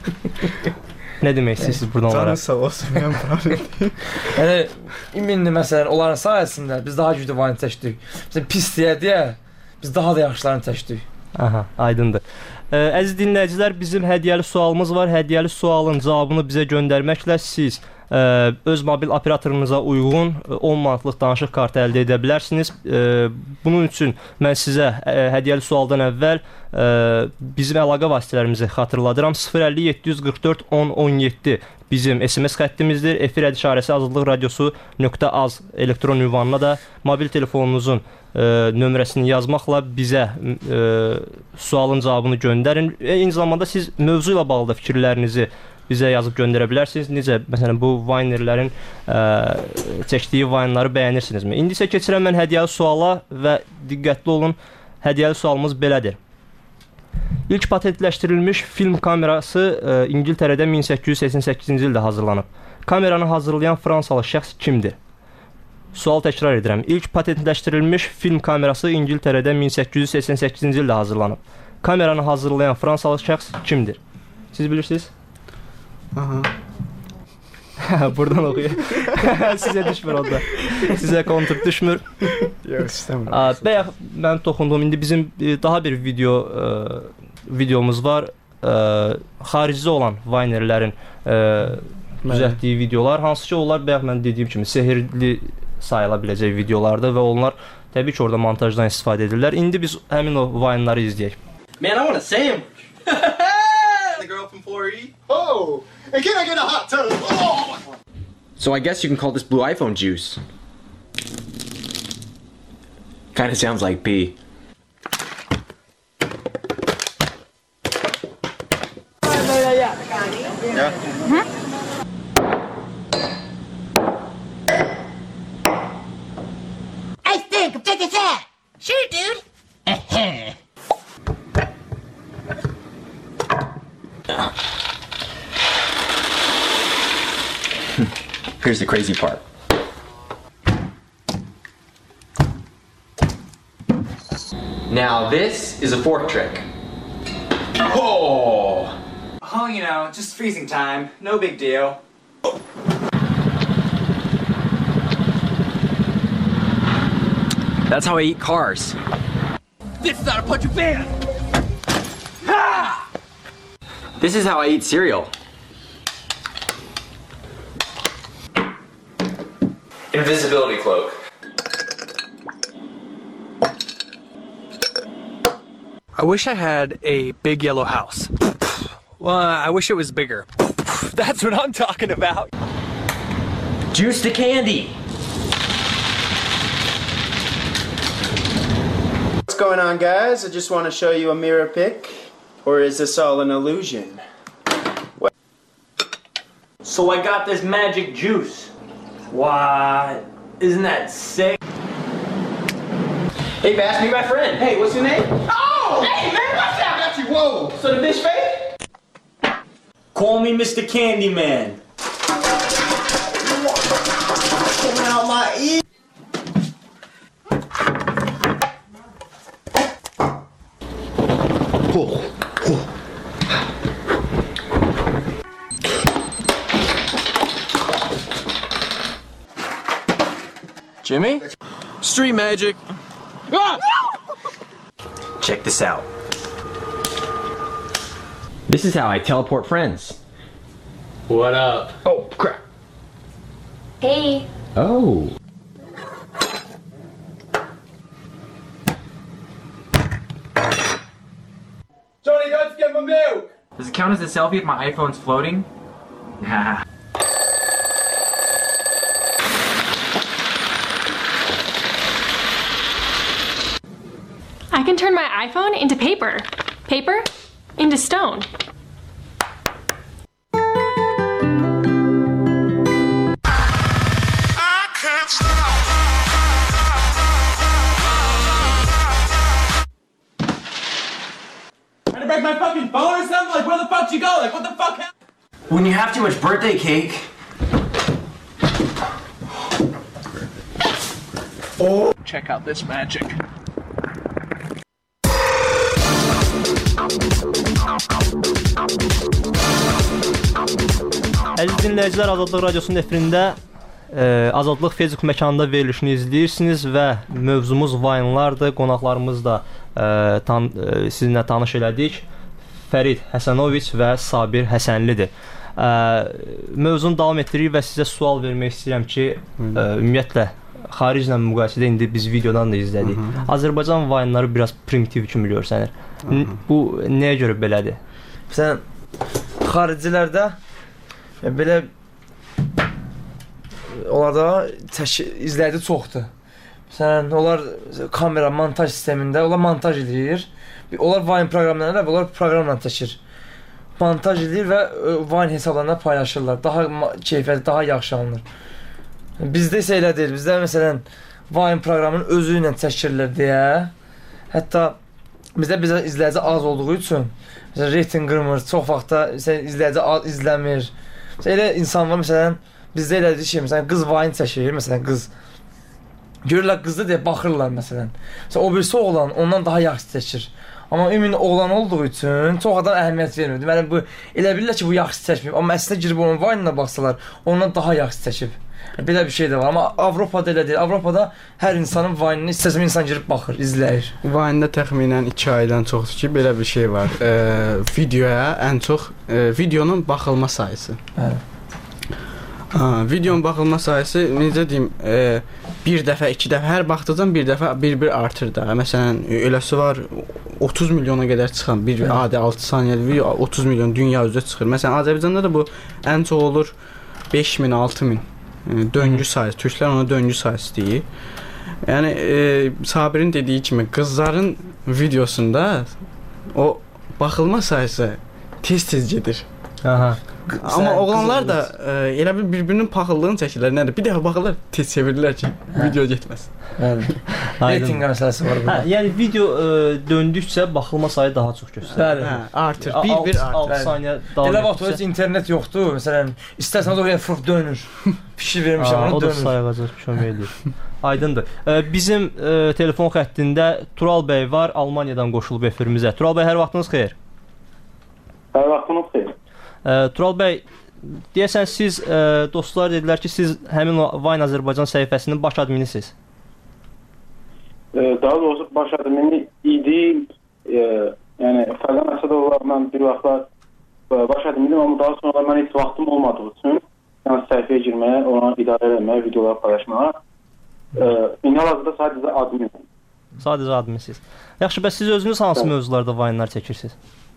nə demək istəyirsiniz burdan onlara? Canı sağ olsun, mən problem. Yəni indi məsələn onların sayəsində biz daha güclü Vine çəkdik. Məsələn pis deyə deyə biz daha da yaxşılarını çəkdik. Aha, aydındır. Ə, əziz dinləyicilər, bizim hədiyyəli sualımız var. Hədiyyəli sualın cavabını bizə göndərməklə siz ə, öz mobil operatorunuza uyğun on manatlıq danışıq kartı əldə edə bilərsiniz. Ə, bunun üçün mən sizə ə, hədiyyəli sualdan əvvəl ə, bizim əlaqə vasitələrimizi xatırladıram. sıfır əlli yeddi yüz qırx dörd on on yeddi bizim S M S xəttimizdir. Efir əd işarəsi azadlıq radiosu nöqtə az elektron ünvanına da mobil telefonunuzun ə, nömrəsini yazmaqla bizə ə, sualın cavabını göndərin. Eyni zamanda siz mövzu ilə bağlı da fikirlərinizi bizə yazıb göndərə bilərsiniz. Necə, məsələn, bu Vinerlərin ə, çəkdiyi Vine'ları bəyənirsinizmi? İndi isə keçirəm mən hədiyyəli suala və diqqətli olun. Hədiyyəli sualımız belədir. İlk patentləşdirilmiş film kamerası ə, İngiltərədə min səkkiz yüz səksən səkkizinci ildə hazırlanıb. Kameranı hazırlayan Fransalı şəxs kimdir? Sual təkrar edirəm. İlk patentləşdirilmiş film kamerası İngiltərədə min səkkiz yüz səksən səkkizinci ildə hazırlanıb. Kameranı hazırlayan Fransalı şəxs kimdir? Siz bilirsiniz? Aha. Buradan oxuyur. Sizə düşmür onda. Sizə kontur düşmür. Yox, istəmirəm. Bayaq mən toxundum. İndi bizim daha bir video ə, videomuz var. Ə, xaricdə olan Vinerlərin ə, düzəltdiyi videolar, hansı ki onlar bayaq mən dediyim kimi sehirli sayıla biləcək videolardır və onlar təbii ki orada montajdan istifadə edirlər. İndi biz həmin o Vine'ları izləyək. Man, I want a sandwich. The girl from four E. Oh, and can I get a hot tub? Oh! So I guess you can call this blue iPhone juice. Kinda sounds like pee. Yeah. I think I'm taking that. Sure, dude. Here's the crazy part. Now this is a fork trick. Oh! Oh, you know, just freezing time. No big deal. That's how I eat cars. This is not a punch band. Ah! This is how I eat cereal. Invisibility cloak. I wish I had a big yellow house. Well, I wish it was bigger. That's what I'm talking about. Juice to candy. What's going on, guys? I just want to show you a mirror pic. Or is this all an illusion? What? So I got this magic juice. Why, isn't that sick? Hey, Bash, meet my friend. Hey, what's your name? Oh! Hey, man, watch out! Got you. Whoa! So the bitch fake? Call me Mister Candyman. Coming out my ear. Oh, oh. Jimmy? Street magic. Ah! Check this out. This is how I teleport friends. What up? Oh, crap. Hey. Oh. Johnny, go get my milk. Does it count as a selfie if my iPhone's floating? Nah. I can turn my iPhone into paper. Paper into stone. Trying to break my fucking phone or something? Like, where the fuck you go? Like, what the fuck happened? When you have too much birthday cake. Oh. Check out this magic. Əziz dinləyicilər, Azadlıq Radiosunun efirində e, Azadlıq Facebook məkanında verilişini izləyirsiniz və mövzumuz Vine'lardır. Qonaqlarımız da e, tan e, sizinlə tanış elədik. Fərid Həsənoviç və Sabir Həsənlidir. Ə, mövzunu davam etdiririk və sizə sual vermək istəyirəm ki, ə, ümumiyyətlə xariclə müqayisədə indi biz videodan da izlədik. Hı -hı. Azərbaycan Vine'ları biraz primitiv kimi görsənir. Hı -hı. Bu nəyə görə belədir? Məsələn, xaricilərdə belə onlarda izləyici çoxdur. Məsələn, onlar kamera, montaj sistemində, onlar montaj edir. Onlar Vine proqramlarına və onlar proqramla çəkir. Montaj edir və Vine hesablarına paylaşırlar. Daha keyfiyyətli, daha yaxşı alınır. Bizdə isə elə deyil. Bizdə məsələn Vine proqramının özü ilə çəkirilir deyə. Hətta bizdə bizə izləyici az olduğu üçün məsələn reyting qırmır, çox vaxtda izləyici az izləmir. Məsələn, elə insan var məsələn bizdə elədir ki, məsələn qız Vine çəkir, məsələn qız görürlər qızdır deyə baxırlar məsələn. Məsələn o birisi oğlan ondan daha yaxşı çəkir. Amma ümumi oğlan olduğu üçün çox adam əhəmiyyət vermir. Deməli bu elə bilirlər ki, bu yaxşı çəkmir. Amma əslində girib onun Vine-ına baxsalar, ondan daha yaxşı çəkib. Belə bir şey də var. Amma Avropada elə deyil. Avropada hər insanın Vine-ini istəsəm insan girib baxır, izləyir. Vine-də təxminən iki aydan çoxdur ki, belə bir şey var. E, videoya ən çox e, videonun baxılma sayısı. Bəli. Ha, videonun baxılma sayısı necə deyim, e, bir dəfə, iki dəfə, hər baxdıqdan bir dəfə bir-bir artır da. Məsələn, eləsi var otuz milyona qədər çıxan bir adi altı saniyəli video otuz milyon dünya üzrə çıxır. Məsələn, Azərbaycanda da bu ən çox olur beş min, altı min e, döngü sayısı. Türklər ona döngü sayısı deyir. Yəni e, Sabirin dediyi kimi qızların videosunda o baxılma sayısı tez-tez gedir. Aha. Amma oğlanlar da e, elə bir bir-birinin paxıllığını çəkirlər. Nədir? Bir dəfə baxırlar, tez çevirirlər ki, video getməsin. Bəli. Reyting məsələsi var burada. Hə, yəni video ə, döndükcə baxılma sayı daha çox göstərir. Bəli. Hə, artır. Bir-bir artır. altı saniyə davam elə vaxt heç internet yoxdur. Məsələn, istərsəniz oraya fırf dönür. Fikir vermişəm, onu dönür. O da sayğacaq kömək edir. Aydındır. Ə, bizim ə, telefon xəttində Tural bəy var, Almaniyadan qoşulub efirimizə. Tural bəy, hər vaxtınız xeyir. Hər vaxtınız xeyir. Ə, Tural bəy, deyəsən siz ə, dostlar dedilər ki, siz həmin Vine Azərbaycan səhifəsinin baş adminisiniz. Daha doğrusu baş admini idi. E, yəni Fərqan Əsədovlarla bir vaxtlar baş admindim, amma daha sonra mən heç vaxtım olmadığı üçün yəni səhifəyə girməyə, ona idarə etməyə, videolar paylaşmağa e, indi hal-hazırda sadəcə adminim. Sadəcə adminsiniz. Yaxşı, bəs siz özünüz hansı evet. mövzularda Vine'lar çəkirsiniz?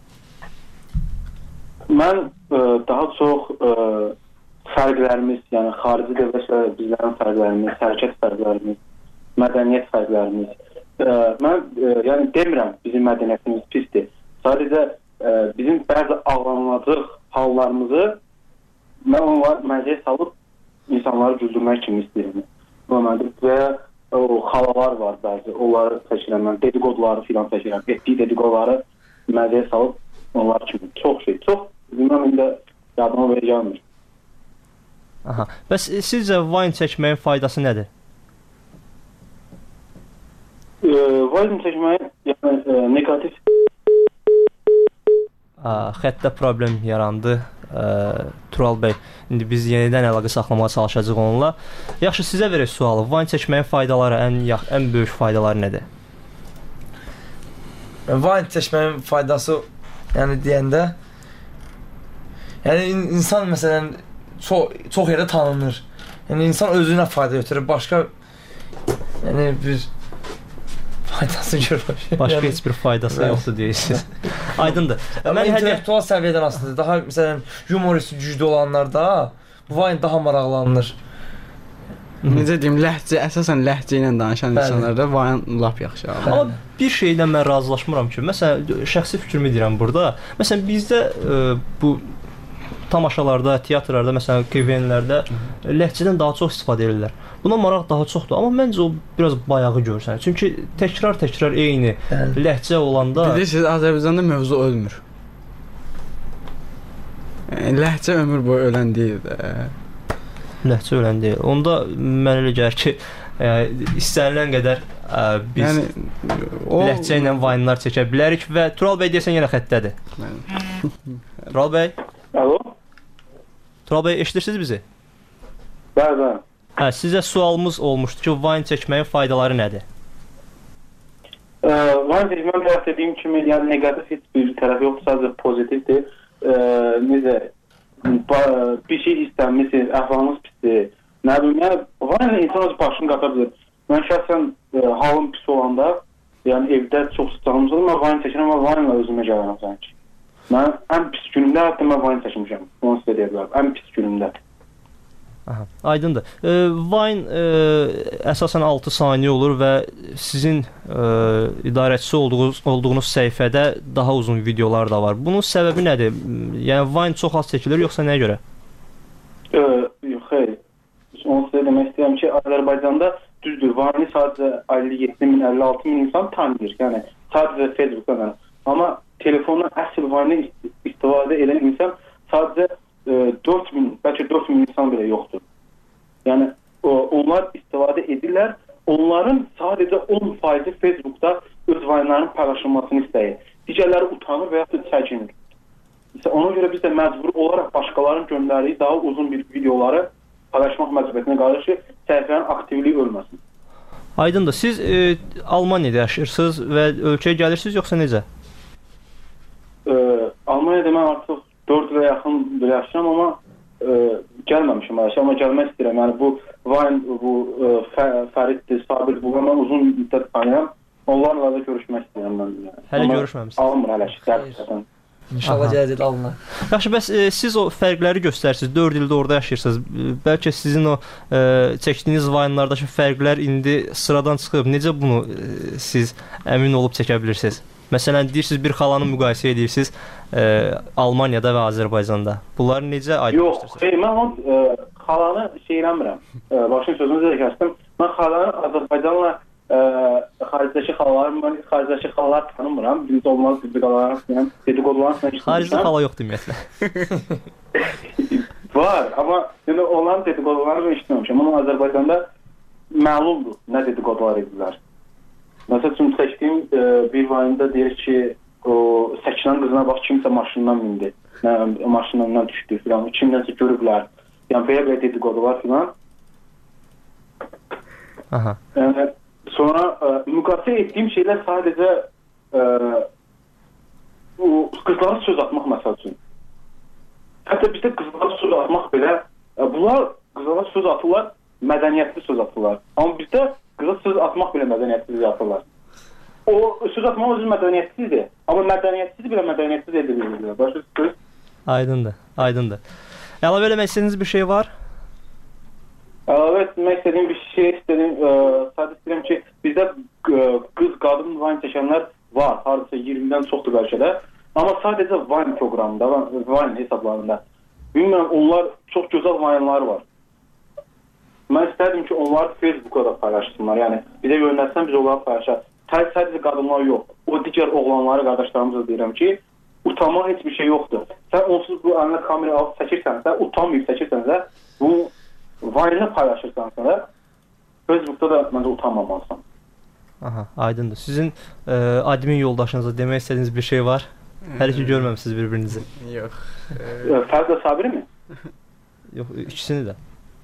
Mən e, daha çox e, fərqlərimiz, yəni xarici dövlətlə bizlərin fərqlərimiz, hərəkət fərqlərimiz, mədəniyyət fərqlərimiz. E, mən e, yəni demirəm bizim mədəniyyətimiz pisdir. Sadəcə e, bizim bəzi ağlanılacaq hallarımızı mən onları məzəyə salıb insanları güldürmək kimi istəyirəm. Normaldir və o xalalar var bəzi, onları çəkirəm mən, dedikoduları filan çəkirəm. Etdiyi dedikoduları məzəyə salıb onlar kimi çox şey, çox bilməm indi yadıma belə gəlmir. Aha. Bəs sizcə Vine çəkməyin faydası nədir? E, Vine çəkməyin yəni e, negativ A, xəttdə problem yarandı. Ə, Tural bəy, indi biz yenidən əlaqə saxlamağa çalışacağıq onunla. Yaxşı, sizə verək sualı. Vine çəkməyin faydaları, ən yax, ən böyük faydaları nədir? Vine çəkməyin faydası, yəni deyəndə, yəni insan məsələn çox çox yerdə tanınır. Yəni insan özünə fayda götürür, başqa yəni bir faydası görmür. Başqa yəni, heç bir faydası yoxdur deyirsiniz. Aydındır. Mən intellektual səviyyədən aslında daha məsələn humorist güclü olanlarda bu Vine daha maraqlanır. Necə deyim, ləhcə, əsasən ləhcə ilə danışan Bəli. insanlarda Vine lap yaxşı. Amma bir şeylə mən razılaşmıram ki, məsələn, şəxsi fikrimi deyirəm burada. Məsələn, bizdə ə, bu tamaşalarda, teatrlarda, məsələn, K V N-lərdə ləhcədən daha çox istifadə edirlər. Buna maraq daha çoxdur, amma məncə o biraz bayağı görsənir. Çünki təkrar-təkrar eyni Bəli. ləhcə olanda... Bilirsiniz, Azərbaycanda mövzu ölmür. Ləhcə ömür boyu ölən deyil də. Ləhcə ölən deyil. Onda mən elə gəlir ki, ə, istənilən qədər ə, biz yəni, o... ləhcə ilə Vine'lar çəkə bilərik və Tural bəy deyəsən yenə xəttədir. Tural bəy? Alo? Tural bəy, eşidirsiniz bizi? Bəli, bəli. Hə, sizə sualımız olmuşdu ki, Vine çəkməyin faydaları nədir? Ə, Vine çəkməyin bayaq dediyim kimi, yəni negativ heç bir tərəfi yoxdur, sadəcə pozitivdir. Ə, necə, bir şey istənmisiniz, əhvalınız pisdir. Nə bilim, yəni Vine insan öz başını qata bilir. Mən şəxsən e, halım pis olanda, yəni evdə çox sıcağımız olur, mən Vine çəkirəm, amma Vine ilə özümə gəlirəm sanki. Mən ən pis günümdə hətta mən Vine çəkmişəm. Onu sizə deyə bilərəm, ən pis günümdə. Aha, aydındır. E, Vine e, əsasən altı saniyə olur və sizin e, idarəçisi olduğunuz, olduğunuz səhifədə daha uzun videolar da var. Bunun səbəbi nədir? Yəni Vine çox az çəkilir, yoxsa nəyə görə? E, yox, xeyr. Onu sizə demək istəyirəm ki, Azərbaycanda düzdür, Vine'i sadəcə əlli yeddi min, əlli altı min insan tanıyır. Yəni, sadəcə Facebook'dan. Amma telefondan əsl Vine'i istifadə edən insan sadəcə e, dörd min, bəlkə dörd min insan belə yoxdur. Yəni, o, onlar istifadə edirlər. Onların sadəcə on faizi Facebook'da öz Vine'ların paylaşılmasını istəyir. Digərləri utanır və yaxud da çəkinir. Ona görə biz də məcbur olaraq başqalarının göndərdiyi daha uzun bir videoları paylaşmaq məcburiyyətinə qalır ki, səhifənin aktivliyi ölməsin. Aydındır. Siz e, Almaniyada yaşayırsınız və ölkəyə gəlirsiniz, yoxsa necə? E, Almaniyada mən artıq dörd ilə yaxın yaşayıram, amma e, gəlməmişim. Amma gəlmək istəyirəm. Yəni bu Vine, bu e, Fəriddir, Sabir, bu mən uzun müddət tanıyam. Onlarla da görüşmək istəyirəm mən. Yəni. Hələ görüşməmisiniz? Almır hələ ki, dəqiqətən. İnşallah gələcək alına. Yaxşı, bəs e, siz o fərqləri göstərsiniz. dörd ildə orada yaşayırsınız. Bəlkə sizin o e, çəkdiyiniz Vine'lardakı fərqlər indi sıradan çıxıb. Necə bunu e, siz əmin olub çəkə bilirsiniz? Məsələn, deyirsiniz bir xalanı müqayisə edirsiniz e, Almaniyada və Azərbaycanda. Bunları necə aydınlaşdırırsınız? Yox, xeyr, mən o e, xalanı şey eləmirəm. E, başın sözünüzü də kəsdim. Mən xalanı Azərbaycanla e, xaricdəki xalalar, mən xaricdəki xalalar tanımıram. Biz olmaz dedikoduların, dedikoduların xaricdə xala yoxdur ümumiyyətlə. Var, amma yəni onların dedikodularını eşitməmişəm. Amma Azərbaycanda məlumdur nə dedikodular edirlər. Məsəl üçün çəkdiyim e, bir Vine'da deyir ki, o Səkinən qızına bax, kimsə maşından mindi, nə, maşından düşdü filan, kimdənsə görüblər. Yəni belə-belə dedikodular filan. Aha. Yəni, sonra e, müqayisə etdiyim şeylər sadəcə e, o qızlara söz atmaq məsəl üçün. Hətta bizdə qızlara söz atmaq belə, e, bunlar qızlara söz atırlar, mədəniyyətli söz atırlar. Amma bizdə qıza söz atmaq belə mədəniyyətsiz atırlar. O söz atmaq özü mədəniyyətsizdir. Amma mədəniyyətsiz belə mədəniyyətsiz edilir. Başa düşdünüz? Aydındır, aydındır. Əlavə eləmək istədiyiniz bir şey var? Əlavə etmək istədiyim bir şey istədim. E, sadəcə istəyirəm ki, bizdə e, qız, qadın Vine çəkənlər var. Hardasa iyirmidən çoxdur bəlkə də. Amma sadəcə Vine proqramında, Vine hesablarında. Bilmirəm, onlar çox gözəl Vine'lar var. Mən istərdim ki, onları Facebook'a da paylaşsınlar. Yəni, bizə yönəlsən, biz onları paylaşaq. Sadəcə qadınlar yox. O digər oğlanları, qardaşlarımıza deyirəm ki, utanmaq heç bir şey yoxdur. Sən onsuz bu əlinə kamera alıb çəkirsənsə, utanmayıb çəkirsənsə, bu Vine'ı paylaşırsansə da, Facebook'da da məncə utanmamalısan. Aha, aydındır. Sizin e, admin yoldaşınıza demək istədiyiniz bir şey var? Hələ ki görməmişsiniz bir-birinizi. Yox. E, Fərdə Sabiri mi? Yox, ikisini də.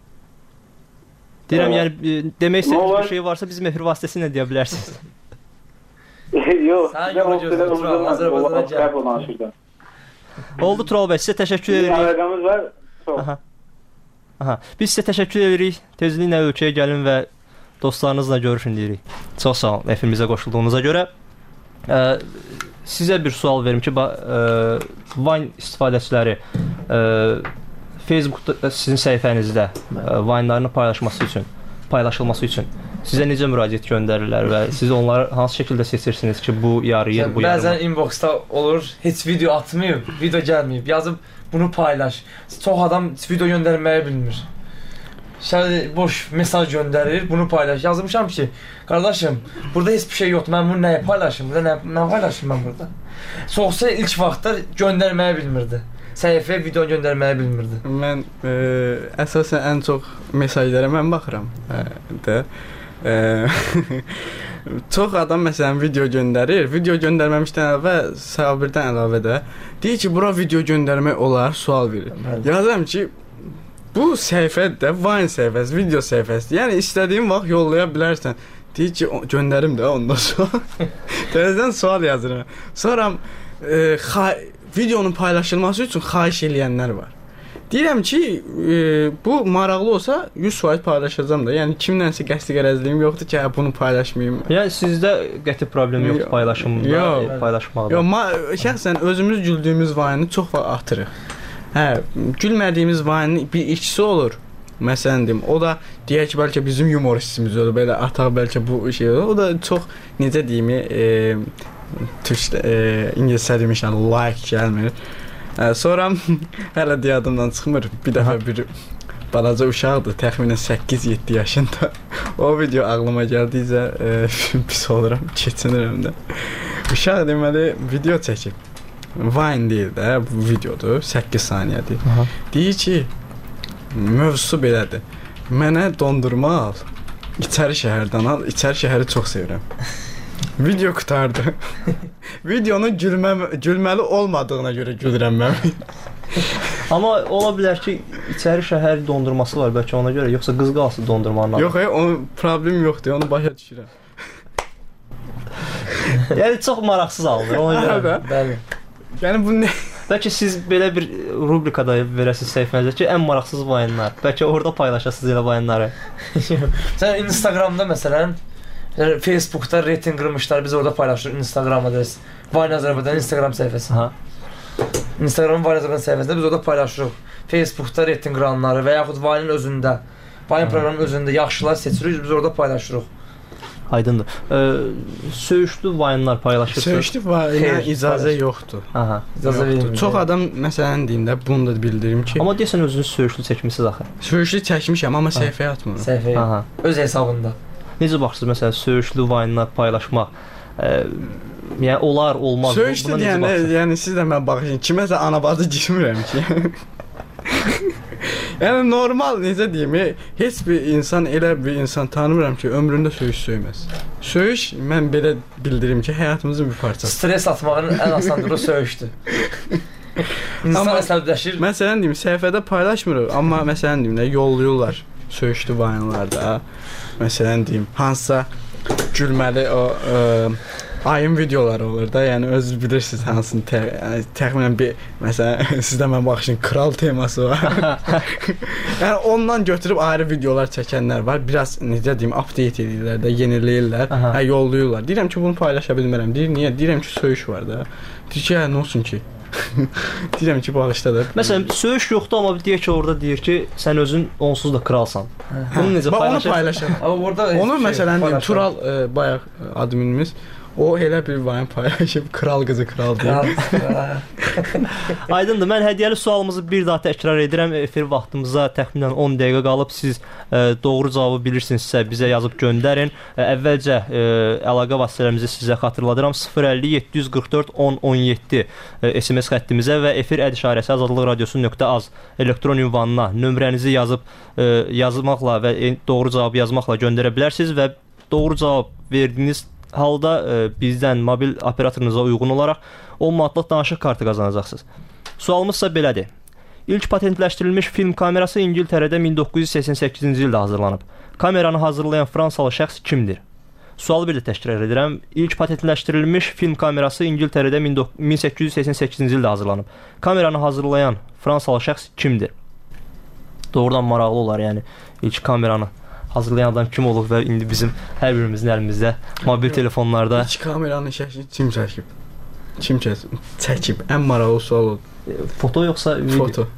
Deyirəm, yəni demək istədiyiniz bir şey varsa bizim efir vasitəsilə deyə bilərsiniz. Yox, sən görəcəksən, Tural, Azərbaycana gəl. Oldu Tural bəy, sizə təşəkkür edirik. Əlaqəmiz var. Aha. Aha. Biz sizə təşəkkür edirik. Tezliklə ölkəyə gəlin və dostlarınızla görüşün deyirik. Çox sağ olun efirimizə qoşulduğunuza görə. Ə, sizə bir sual verim ki, ə, Vine istifadəçiləri ə, Facebookda sizin səhifənizdə Vine'larını paylaşması üçün, paylaşılması üçün sizə necə müraciət göndərirlər və siz onları hansı şəkildə seçirsiniz ki, bu yarıyır, bu yarımır? Bəzən inboxda olur, heç video atmayıb, video gəlməyib, yazıb bunu paylaş. Çox adam video göndərməyi bilmir. Şədə boş mesaj göndərir, bunu paylaş. Yazmışam ki, qardaşım, burada heç bir şey yoxdur, mən bunu nəyə paylaşım, burada nə, nə paylaşım mən burada? Soğusa ilk vaxtlar göndərməyi bilmirdi. Səhifəyə video göndərməyi bilmirdi. Mən e, əsasən ən çox mesajlara mən baxıram. E, də. E, çox adam məsələn video göndərir. Video göndərməmişdən əvvəl Sabirdən əlavə də deyir ki, bura video göndərmək olar, sual verir. Yazıram ki, bu səhifədə Vine səhifəsi, video səhifəsi. Yəni istədiyin vaxt yollaya bilərsən. Deyir ki, göndərim də ondan sonra. Təzədən sual yazıram. Sonra e, videonun paylaşılması üçün xahiş eləyənlər var. Deyirəm ki, e, bu maraqlı olsa yüz faiz paylaşacağam da. Yəni kimlənsə qəsdi qərəzliyim yoxdur ki, hə, bunu paylaşmayım. Yəni sizdə qəti problem yoxdur paylaşımda, yox, paylaşmaqda. Yox, şəxsən özümüz güldüyümüz vayını çox vaxt atırıq. Hə, gülmədiyimiz vayının bir ikisi olur. Məsələn deyim, o da deyək ki, bəlkə bizim humoristimiz olur, belə ataq bəlkə bu şey olur. O da çox necə deyim, e, türk e, ingiliscə demişəm, like gəlmir. E, sonra hələ yadımdan çıxmır. Bir dəfə bir balaca uşaqdır, təxminən səkkiz yeddi yaşında. O video ağlıma gəldikcə e, pis oluram, keçinirəm də. Uşaq deməli video çəkib. Vine deyil də, bu videodur, səkkiz saniyədir. Aha. Deyir ki, mövzusu belədir. Mənə dondurma al, İçəri şəhərdən al, İçəri şəhəri çox sevirəm. Video qutardı. Videonun gülmə, gülməli olmadığına görə gülürəm mən. Amma ola bilər ki, İçəri şəhər dondurması var bəlkə ona görə, yoxsa qız qalsın dondurmanın. Yox, e, onun problem yoxdur, onu başa düşürəm. Yəni çox maraqsız alınır, ona görə. Bəli. Yəni bu nə? Bəlkə siz belə bir rubrikada verəsiniz səhifənizdə ki, ən maraqsız vayınlar. Bəlkə orada paylaşasınız elə vayınları. Sən Instagramda məsələn, Facebookda reyting qırmışlar, biz orada paylaşırıq Instagram adresi. Vayne Azərbaycan Instagram səhifəsi. Ha. Instagramın Vayne Azərbaycan səhifəsində biz orada paylaşırıq. Facebookda reyting qıranları və yaxud Vayne'ın özündə, Vayne proqramının özündə yaxşılar seçirik, biz orada paylaşırıq. Aydındır. Ee, söyüşlü vayınlar paylaşırsınız. Söyüşlü vayına icazə yoxdur. Aha. İcazə verilmir. Çox adam məsələn deyim də, bunu da bildirim ki. Amma deyəsən özünüz söyüşlü çəkmisiniz axı. Söyüşlü çəkmişəm, amma səhifəyə atmıram. Səhifəyə. Aha. Öz hesabında. Necə baxırsınız məsələn söyüşlü vayınlar paylaşmaq? E, yəni olar, olmaz. Söyüşlü yəni, yəni siz də mən baxın, kiməsə anabazı girmirəm ki. Yəni normal necə deyim, heç bir insan elə bir insan tanımıram ki, ömründə söyüş söyməz. Söyüş mən belə bildirim ki, həyatımızın bir parçası. Stres atmağın ən asanlığı söyüşdür. İnsan əsəbləşir. Məsələn deyim, səhifədə paylaşmırıq, amma məsələn deyim, yollayırlar söyüşlü vayınlarda. Məsələn deyim, hansısa gülməli o ə, ayın videoları olur da, yəni özünüz bilirsiniz hansını tə, yəni, təxminən bir məsələn sizdə mən baxışın kral teması var. Yəni ondan götürüb ayrı videolar çəkənlər var. Biraz necə deyim, update edirlər də, yeniləyirlər, hə yollayırlar. Deyirəm ki, bunu paylaşa bilmərəm. Deyir, niyə? Deyirəm ki, söyüş var da. Deyir ki, hə, nə olsun ki? Deyirəm ki, bağışla da. Məsələn, söyüş yoxdur, amma deyək ki, orada deyir ki, sən özün onsuz da kralsan. Bunu necə paylaşır? Onu paylaşır. Amma orada onu məsələn deyim, Tural e, bayaq adminimiz o elə bir vayın paylaşıb, kral qızı kral deyib. Aydındır, mən hədiyyəli sualımızı bir daha təkrar edirəm. Efir vaxtımıza təxminən on dəqiqə qalıb. Siz e, doğru cavabı bilirsinizsə bizə yazıb göndərin. E, əvvəlcə e, əlaqə vasitələrimizi sizə xatırladıram. sıfır əlli yeddi yüz qırx dörd on on yeddi e, S M S xəttimizə və efir əd işarəsi azadlıq radiosu nöqtə az elektron ünvanına nömrənizi yazıb e, yazmaqla və e, doğru cavabı yazmaqla göndərə bilərsiniz və doğru cavab verdiyiniz halda e, bizdən mobil operatorunuza uyğun olaraq on manatlıq danışıq kartı qazanacaqsınız. Sualımız isə belədir. İlk patentləşdirilmiş film kamerası İngiltərədə min doqquz yüz səksən səkkizinci ildə hazırlanıb. Kameranı hazırlayan Fransalı şəxs kimdir? Sualı bir də təkrar edirəm. İlk patentləşdirilmiş film kamerası İngiltərədə min səkkiz yüz səksən səkkizinci ildə hazırlanıb. Kameranı hazırlayan Fransalı şəxs kimdir? Doğrudan maraqlı olar, yəni ilk kameranı hazırlayan adam kim olub və indi bizim hər birimizin əlimizdə mobil telefonlarda İlk kameranın şəklini kim çəkib? Kim çəkib? Ən maraqlı sual oldu. Foto yoxsa video? Foto.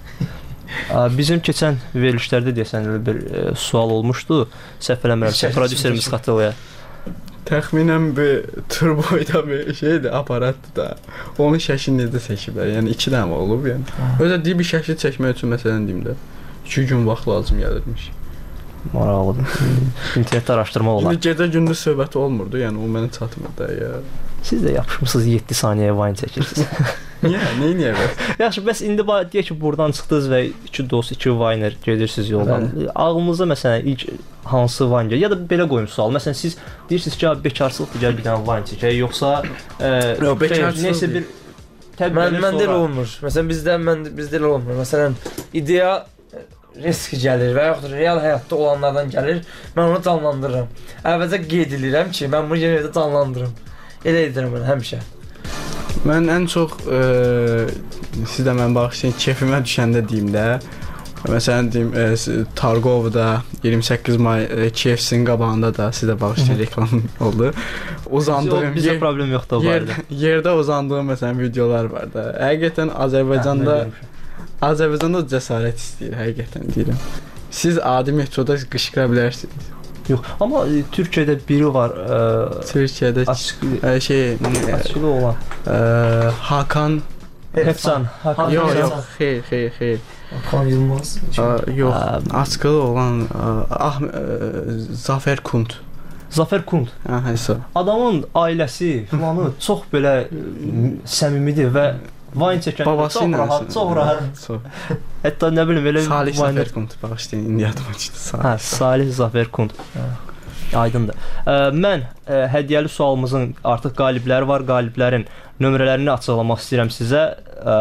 Bizim keçən verilişlərdə deyəsən bir e, sual olmuşdu. Səhv eləmirəmsə prodüserimiz xatırlayır. Təxminən bir turboyda bir şeydir, aparatdır da. Onun şəklini necə çəkiblər? Yəni iki dənə olub, yəni. Özə deyib bir şəkli çəkmək üçün məsələn deyim də iki gün vaxt lazım gəlirmiş. Maraqlıdır. İnternetdə araşdırma olar. İndi gecə gündüz söhbəti olmurdu, yəni o mənə çatmır da ya. Siz də yapışmısınız yeddi saniyəyə vayın çəkirsiniz. Niyə? Nə niyə bəs? Yaxşı, bəs indi deyək ki, buradan çıxdınız və iki dost, iki vayner gedirsiniz yoldan. Ağlınızda məsələn ilk hansı vayn gəlir? Ya da belə qoyum sual. Məsələn siz deyirsiniz ki, bekarçılıqdır, gəl bir dənə vayn çəkək, yoxsa yox, bekarçılıq nəsə bir mən mən də elə olmur. Məsələn bizdə mən bizdə elə olmur. Məsələn ideya risk gəlir və yaxud real həyatda olanlardan gəlir. Mən onu canlandırıram. Əvvəlcə qeyd edirəm ki, mən bunu yenə də canlandırım. Elə edirəm mən həmişə. Mən ən çox e, siz də mən bağışlayın, keyfimə düşəndə deyim də. Məsələn deyim, e, Targovda iyirmi səkkiz may e, K F C-nin qabağında da sizə bağışlayın reklam oldu. Uzandığım bizə yer, problem yoxdur o barədə. Yer, yerdə uzandığım məsələn videolar var da. Həqiqətən Azərbaycanda Azərbaycanda cəsarət istəyir, həqiqətən deyirəm. Siz adi metroda qışqıra bilərsiniz. Yox, amma e, Türkiyədə biri var. E, Türkiyədə açıq, e, şey açıqlı olan. E, Hakan Hefsan. Hakan. Yox, yox, xeyr, xeyr, xeyr. Hakan Yılmaz. Yox, açıqlı olan ah Zafer Kunt. Zafer Kunt. Hə, həsə. Adamın ailəsi filanı çox belə səmimidir və Vine çəkəndə çox rahat, çox rahat. Hətta nə bilim elə Salih Zafer Kunt bağışlayın, indi yadıma çıxdı. Hə, Salih Zafer Kunt. Aydındır. Ə, mən ə, hədiyyəli sualımızın artıq qalibləri var. Qaliblərin nömrələrini açıqlamaq istəyirəm sizə. Ə,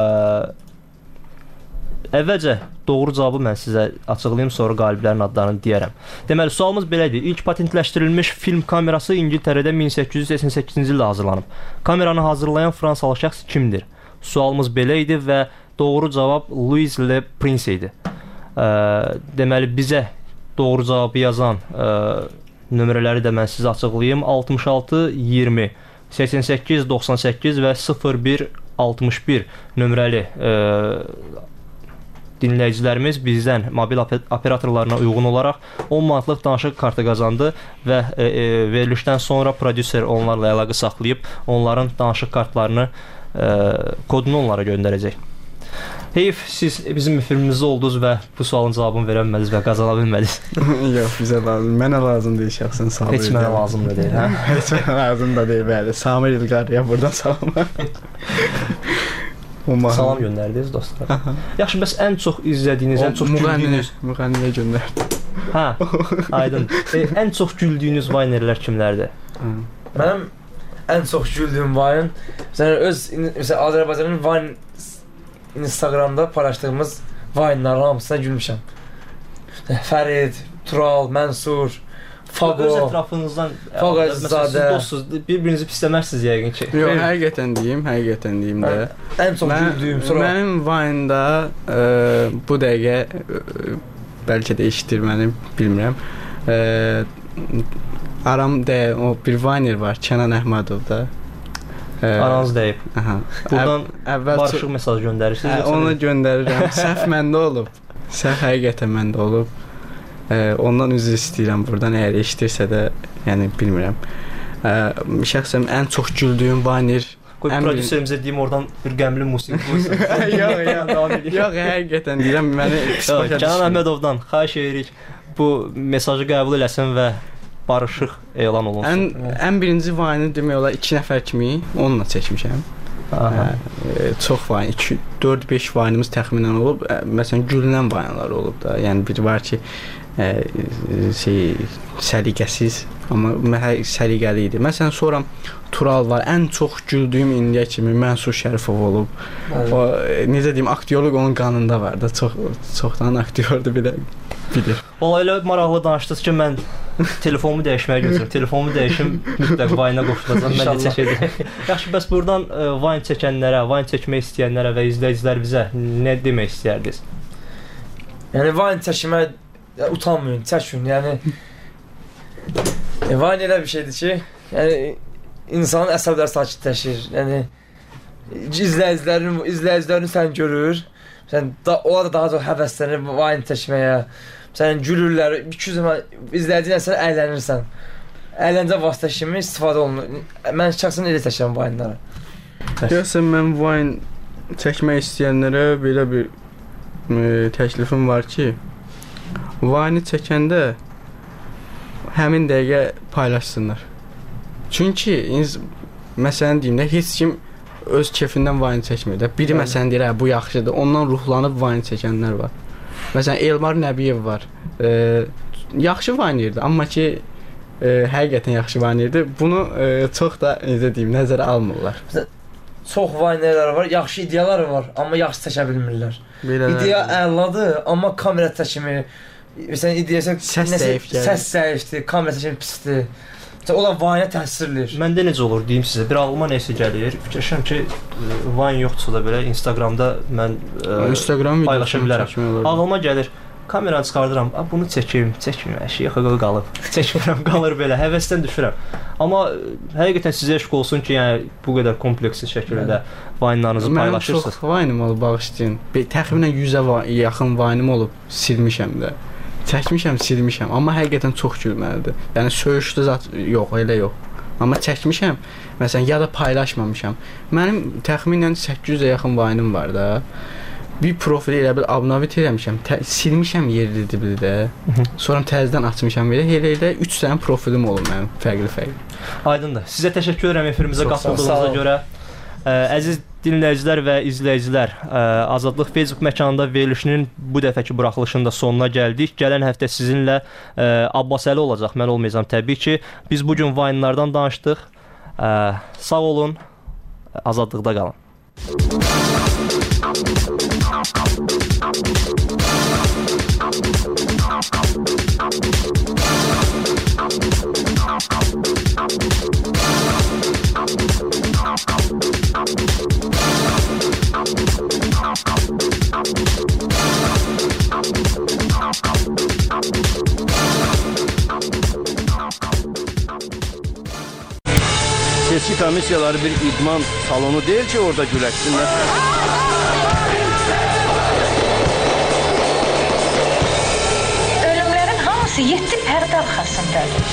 əvvəlcə doğru cavabı mən sizə açıqlayım, sonra qaliblərin adlarını deyərəm. Deməli, sualımız belədir. İlk patentləşdirilmiş film kamerası İngiltərədə min səkkiz yüz səksən səkkizinci ildə hazırlanıb. Kameranı hazırlayan Fransalı şəxs kimdir? Sualımız belə idi və doğru cavab Louis Le Prince idi. Ə, deməli, bizə doğru cavabı yazan ə, nömrələri də mən sizə açıqlayım. altmış altı iyirmi səksən səkkiz doxsan səkkiz və sıfır bir altmış bir nömrəli ə, dinləyicilərimiz bizdən mobil operatorlarına uyğun olaraq on manatlıq danışıq kartı qazandı və e, e, verilişdən sonra prodüser onlarla əlaqə saxlayıb onların danışıq kartlarını e, kodunu onlara göndərəcək. Heyf, siz bizim filmimizdə oldunuz və bu sualın cavabını verə bilmədiniz və qazana bilmədiniz. Yox, bizə lazım. Mənə lazım deyil şəxsən, sağ olun. Heç mənə lazım da deyil, hə? Heç mənə lazım da deyil, bəli. Samir İlqarıya buradan salam. Salam göndərdiniz dostlar. Yaxşı, bəs ən çox izlədiyiniz, ən çox güldüyünüz... Müğənniyə göndərdim. Hə, aydın. E, ən çox güldüyünüz Vaynerlər kimlərdir? Mənim ən çox güldüyüm Vayne, məsələn, öz, məsələn, Azərbaycanın Vayne Instagramda paylaşdığımız Vayne'ların hamısına gülmüşəm. Fərid, Tural, Mənsur, Fago. Öz ətrafınızdan Fago Əzizadə. Dostsuz, bir-birinizi pisləmərsiniz yəqin ki. Yox, həqiqətən deyim, həqiqətən deyim də. Ən çox güldüyüm sonra. Mənim Vayne'da e, bu dəqiqə e, bəlkə də eşitir məni, bilmirəm. E, aramda o bir Vayner var, Kənan Əhmədov da. Aranız deyib. Aha. Buradan əvvəl barışıq mesaj göndərirsiniz. Hə, onu göndərirəm. Səhv məndə olub. Səhv həqiqətən məndə olub. Ə, ondan üzr istəyirəm buradan, əgər eşidirsə də, yəni bilmirəm. Ə, şəxsən ən çox güldüyüm Vayner. Qoy prodüserimizə deyim, oradan bir qəmli musiqi qoysun. Yox, yox. Yox, həqiqətən deyirəm, məni pis başa düşmür. Kənan Əhmədovdan xahiş edirik bu mesajı qəbul eləsin və barışıq elan olunsun. Ən, ən birinci Vayne'ı demək olar iki nəfər kimi onunla çəkmişəm. Hə, e, çox Vayne, iki dörd beş Vayne'ımız təxminən olub. E, məsələn, gülünən Vayne'lar olub da. Yəni biri var ki, e, şey səliqəsiz, amma səliqəli idi. Məsələn, sonra Tural var. Ən çox güldüyüm indiyə kimi Mənsur Şərifov olub. O e, necə deyim, aktyorluq onun qanında var da. Çox çoxdan aktyordur bir də bilir. Vallahi elə maraqlı danışdınız ki, mən telefonumu dəyişməyə götürürüm. Telefonumu dəyişim, mütləq Vayne'a qoşulacam. Mən də çəkəcəm. Yaxşı, bəs buradan ə, Vayne çəkənlərə, Vayne çəkmək istəyənlərə və izləyicilərimizə nə demək istəyərdiniz? Yəni Vayne çəkmək utanmayın, çəkin. Yəni e, Vayne elə bir şeydir ki, yəni insanın əsəbləri sakitləşir. Yəni izləyicilərin izləyicilərini sən görür. Sən da onlar da daha çox həvəslənir Vayne çəkməyə. Sən gülürlər, iki yüz izləyicilə sən əylənirsən. Əyləncə vasitə kimi istifadə olunur. Mən şəxsən elə çəkirəm Vayne'ları. Görsən, mən Vayne çəkmək istəyənlərə belə bir e, təklifim var ki, Vayne çəkəndə həmin dəqiqə paylaşsınlar. Çünki məsələn deyim də, heç kim öz kefindən Vayne çəkmir də. Biri məsələn deyir, hə, bu yaxşıdır, ondan ruhlanıb Vayne çəkənlər var. Məsələn, Elmar Nəbiyev var. E, yaxşı Vaynerdir, amma ki e, həqiqətən yaxşı Vaynerdir. Bunu e, çox da necə deyim, nəzərə almırlar. Məsələn, çox Vaynerlər var, yaxşı ideyalar var, amma yaxşı çəkə bilmirlər. İdeya əladır, amma kamera çəkimi, məsələn, ideyası səs zəifdir, səs zəifdir, kamera çəkimi pisdir. O da Vine-ə təsir eləyir. Məndə necə olur deyim sizə, bir ağlıma nəsə gəlir. Fikirləşirəm ki, Vine yoxdursa da belə Instagramda mən Instagram paylaşa bilərəm. Ağlıma gəlir. Kameranı çıxardıram, bunu çəkim, çəkim, əşi yaxalı qalıb. Çəkmirəm, qalır belə, həvəsdən düşürəm. Amma həqiqətən sizə eşq olsun ki, yəni bu qədər kompleksli şəkildə Vine-larınızı paylaşırsınız. Mənim çox Vine-im olub, bağışlayın. Təxminən yüzə yaxın Vine-im olub, silmişəm də. Çəkmişəm, silmişəm, amma həqiqətən çox gülməlidir. Yəni söyüşdə zət yox, elə yox. Amma çəkmişəm, məsələn, ya da paylaşmamışam. Mənim təxminən səkkiz yüzə yaxın Vine-im var da. Bir profili elə bil abunavit eləmişəm, silmişəm yerli-dibli də. Sonra təzədən açmışam belə, elə-elə üç dənə profilim olub mənim, fərqli-fərqli. Aydındır. Sizə təşəkkür edirəm efirimizə qatıldığınıza görə. Əziz dinləyicilər və izləyicilər, Azadlıq Facebook məkanında verilişinin bu dəfəki buraxılışında sonuna gəldik. Gələn həftə sizinlə Abbasəli olacaq, mən olmayacağam təbii ki. Biz bugün Vine-lardan danışdıq. Sağ olun, azadlıqda qalın. Seçki komissiyaları bir idman salonu deyil ki, orada güləşsinlər. Ölümlərin hamısı yeddi pərdə arxasındadır.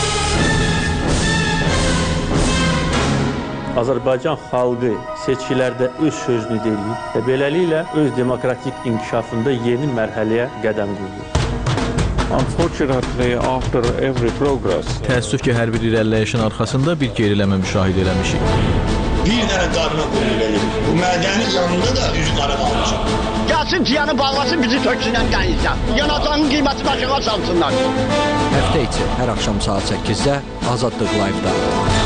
Azərbaycan xalqı seçkilərdə öz sözünü deyir və beləliklə öz demokratik inkişafında yeni mərhələyə qədəm qoyur. Unfortunately, after every progress, təəssüf ki, hər bir irəliləyişin arxasında bir geriləmə müşahidə eləmişik. Bir dənə qadına qulluq edir. Bu mədənin yanında da üz qara qalmışıq. Gəlsin ciyanı bağlasın, bizi töksünən dənizdən. Yanacağın qiyməti başına salsınlar. Həftə içi hər axşam saat səkkizdə Azadlıq Live-da.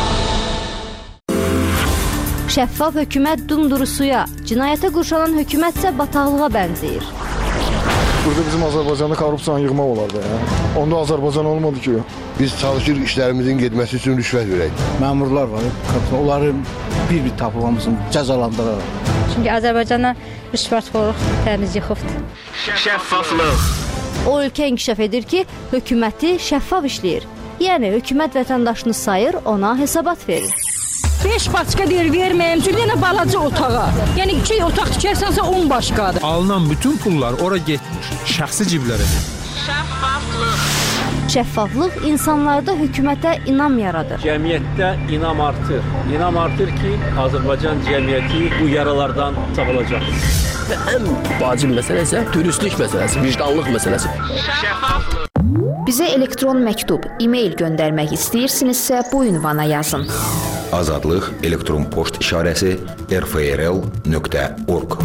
Şəffaf hökumət dumduru suya, cinayətə qurşanan hökumət isə bataqlığa bənzəyir. Burada bizim Azərbaycanda korrupsiyanı yığmaq olardı. Ya. Onda Azərbaycan olmadı ki. Biz çalışırıq işlərimizin getməsi üçün rüşvət verək. Məmurlar var, onları bir-bir tapılmamızın cəzalandıraraq. Çünki Azərbaycana rüşvətxorluq təmiz yıxıbdır. Şəffaflıq. O ölkə inkişaf edir ki, hökuməti şəffaf işləyir. Yəni, hökumət vətəndaşını sayır, ona hesabat verir. beş başqa deyir, verməyəm, çünki yenə balaca otağa. Yəni, iki otaq tikərsənsə on başqadır. Alınan bütün pullar ora getmir, şəxsi ciblərə. Şəffaflıq. Şəffaflıq insanlarda hökumətə inam yaradır. Cəmiyyətdə inam artır. İnam artır ki, Azərbaycan cəmiyyəti bu yaralardan sağolacaq. Və ən vacib məsələ isə dürüstlük məsələsi, vicdanlıq məsələsi. Şəffaflıq. Bizə elektron məktub, e-mail göndərmək istəyirsinizsə bu ünvana yazın. Azadlıq elektron poçt işarəsi r f r l nöqtə org.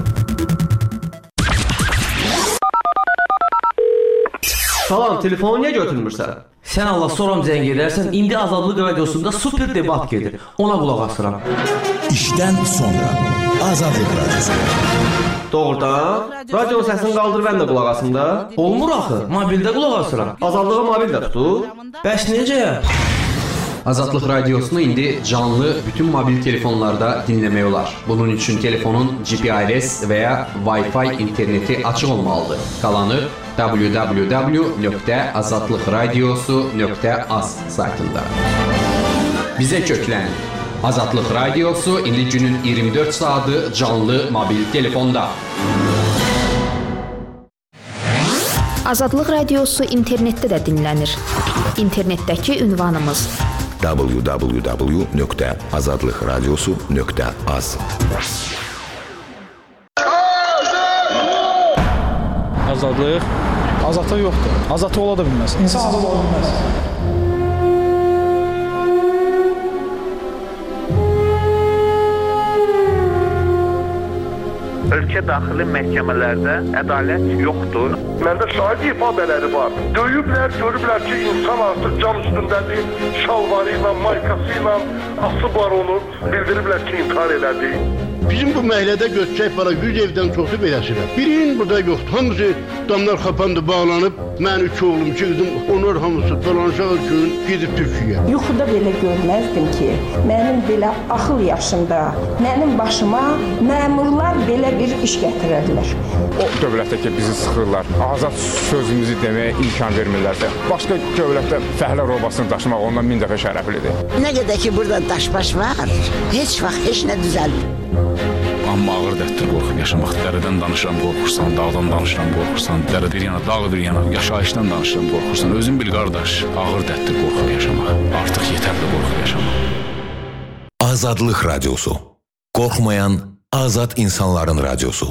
Salam, telefonu niyə götürmürsən? Sən Allah soram zəng edərsən, indi Azadlıq radiosunda super debat gedir. Ona qulaq asıram. İşdən sonra Azadlıq radiosu. Doğrudan? Radionun səsini qaldır, mən də qulaq asım da. Olmur axı, mobildə qulaq asıram. Azadlığı mobildə tutur. Bəs necə? Azadlıq radiosunu indi canlı bütün mobil telefonlarda dinləmək olar. Bunun üçün telefonun G P R S və ya Wi-Fi interneti açıq olmalıdır. Qalanı w w w nöqtə azadlıq radiosu nöqtə az saytında. Bizə köklən. Azadlıq radiosu indi günün iyirmi dörd saatı canlı mobil telefonda. Azadlıq radiosu internetdə də dinlənir. İnternetdəki ünvanımız w w w nöqtə azadlıq radiosu nöqtə az. Azadlıq? Azadlıq yoxdur. Azadlıq ola da bilməz. İnsan azad ola bilməz. Ölkə daxili məhkəmələrdə ədalət yoxdur. Məndə şahid ifadələri var. Döyüblər, görüblər ki, insan artıq cam üstündədir, şalvarı ilə, maykası ilə asıblar onu, bildiriblər ki, intihar elədi. Bizim bu məhəllədə götürsək bana yüz evdən çoxu beləsidir. Birinin burada yoxdur. Hamısı damlar kapandı, bağlanıb. Mən üç oğlum, iki qızım, onlar hamısı dolanışaq üçün gidib Türkiyə. Yuxuda belə görməzdim ki, mənim belə axıl yaşımda, mənim başıma məmurlar belə bir iş gətirərlər. O dövlətdə ki, bizi sıxırlar, azad sözümüzü deməyə imkan vermirlərsə, başqa dövlətdə fəhlə robasını daşımaq ondan min dəfə şərəflidir. Nə qədər ki, burada daşbaş var, heç vaxt heç nə düzəlmir. Amma ağır dərddir qorxub yaşamaq. Dərədən danışıram, qorxursan, dağdan danışıram, qorxursan, dərə bir yana, dağ bir yana, yaşayışdan danışıram, qorxursan. Özün bil qardaş, ağır dərddir qorxub yaşamaq. Artıq yetərli qorxub yaşamaq. Azadlıq radiosu. Qorxmayan azad insanların radiosu.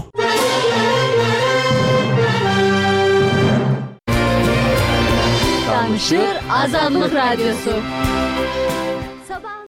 Danışır Azadlıq radiosu.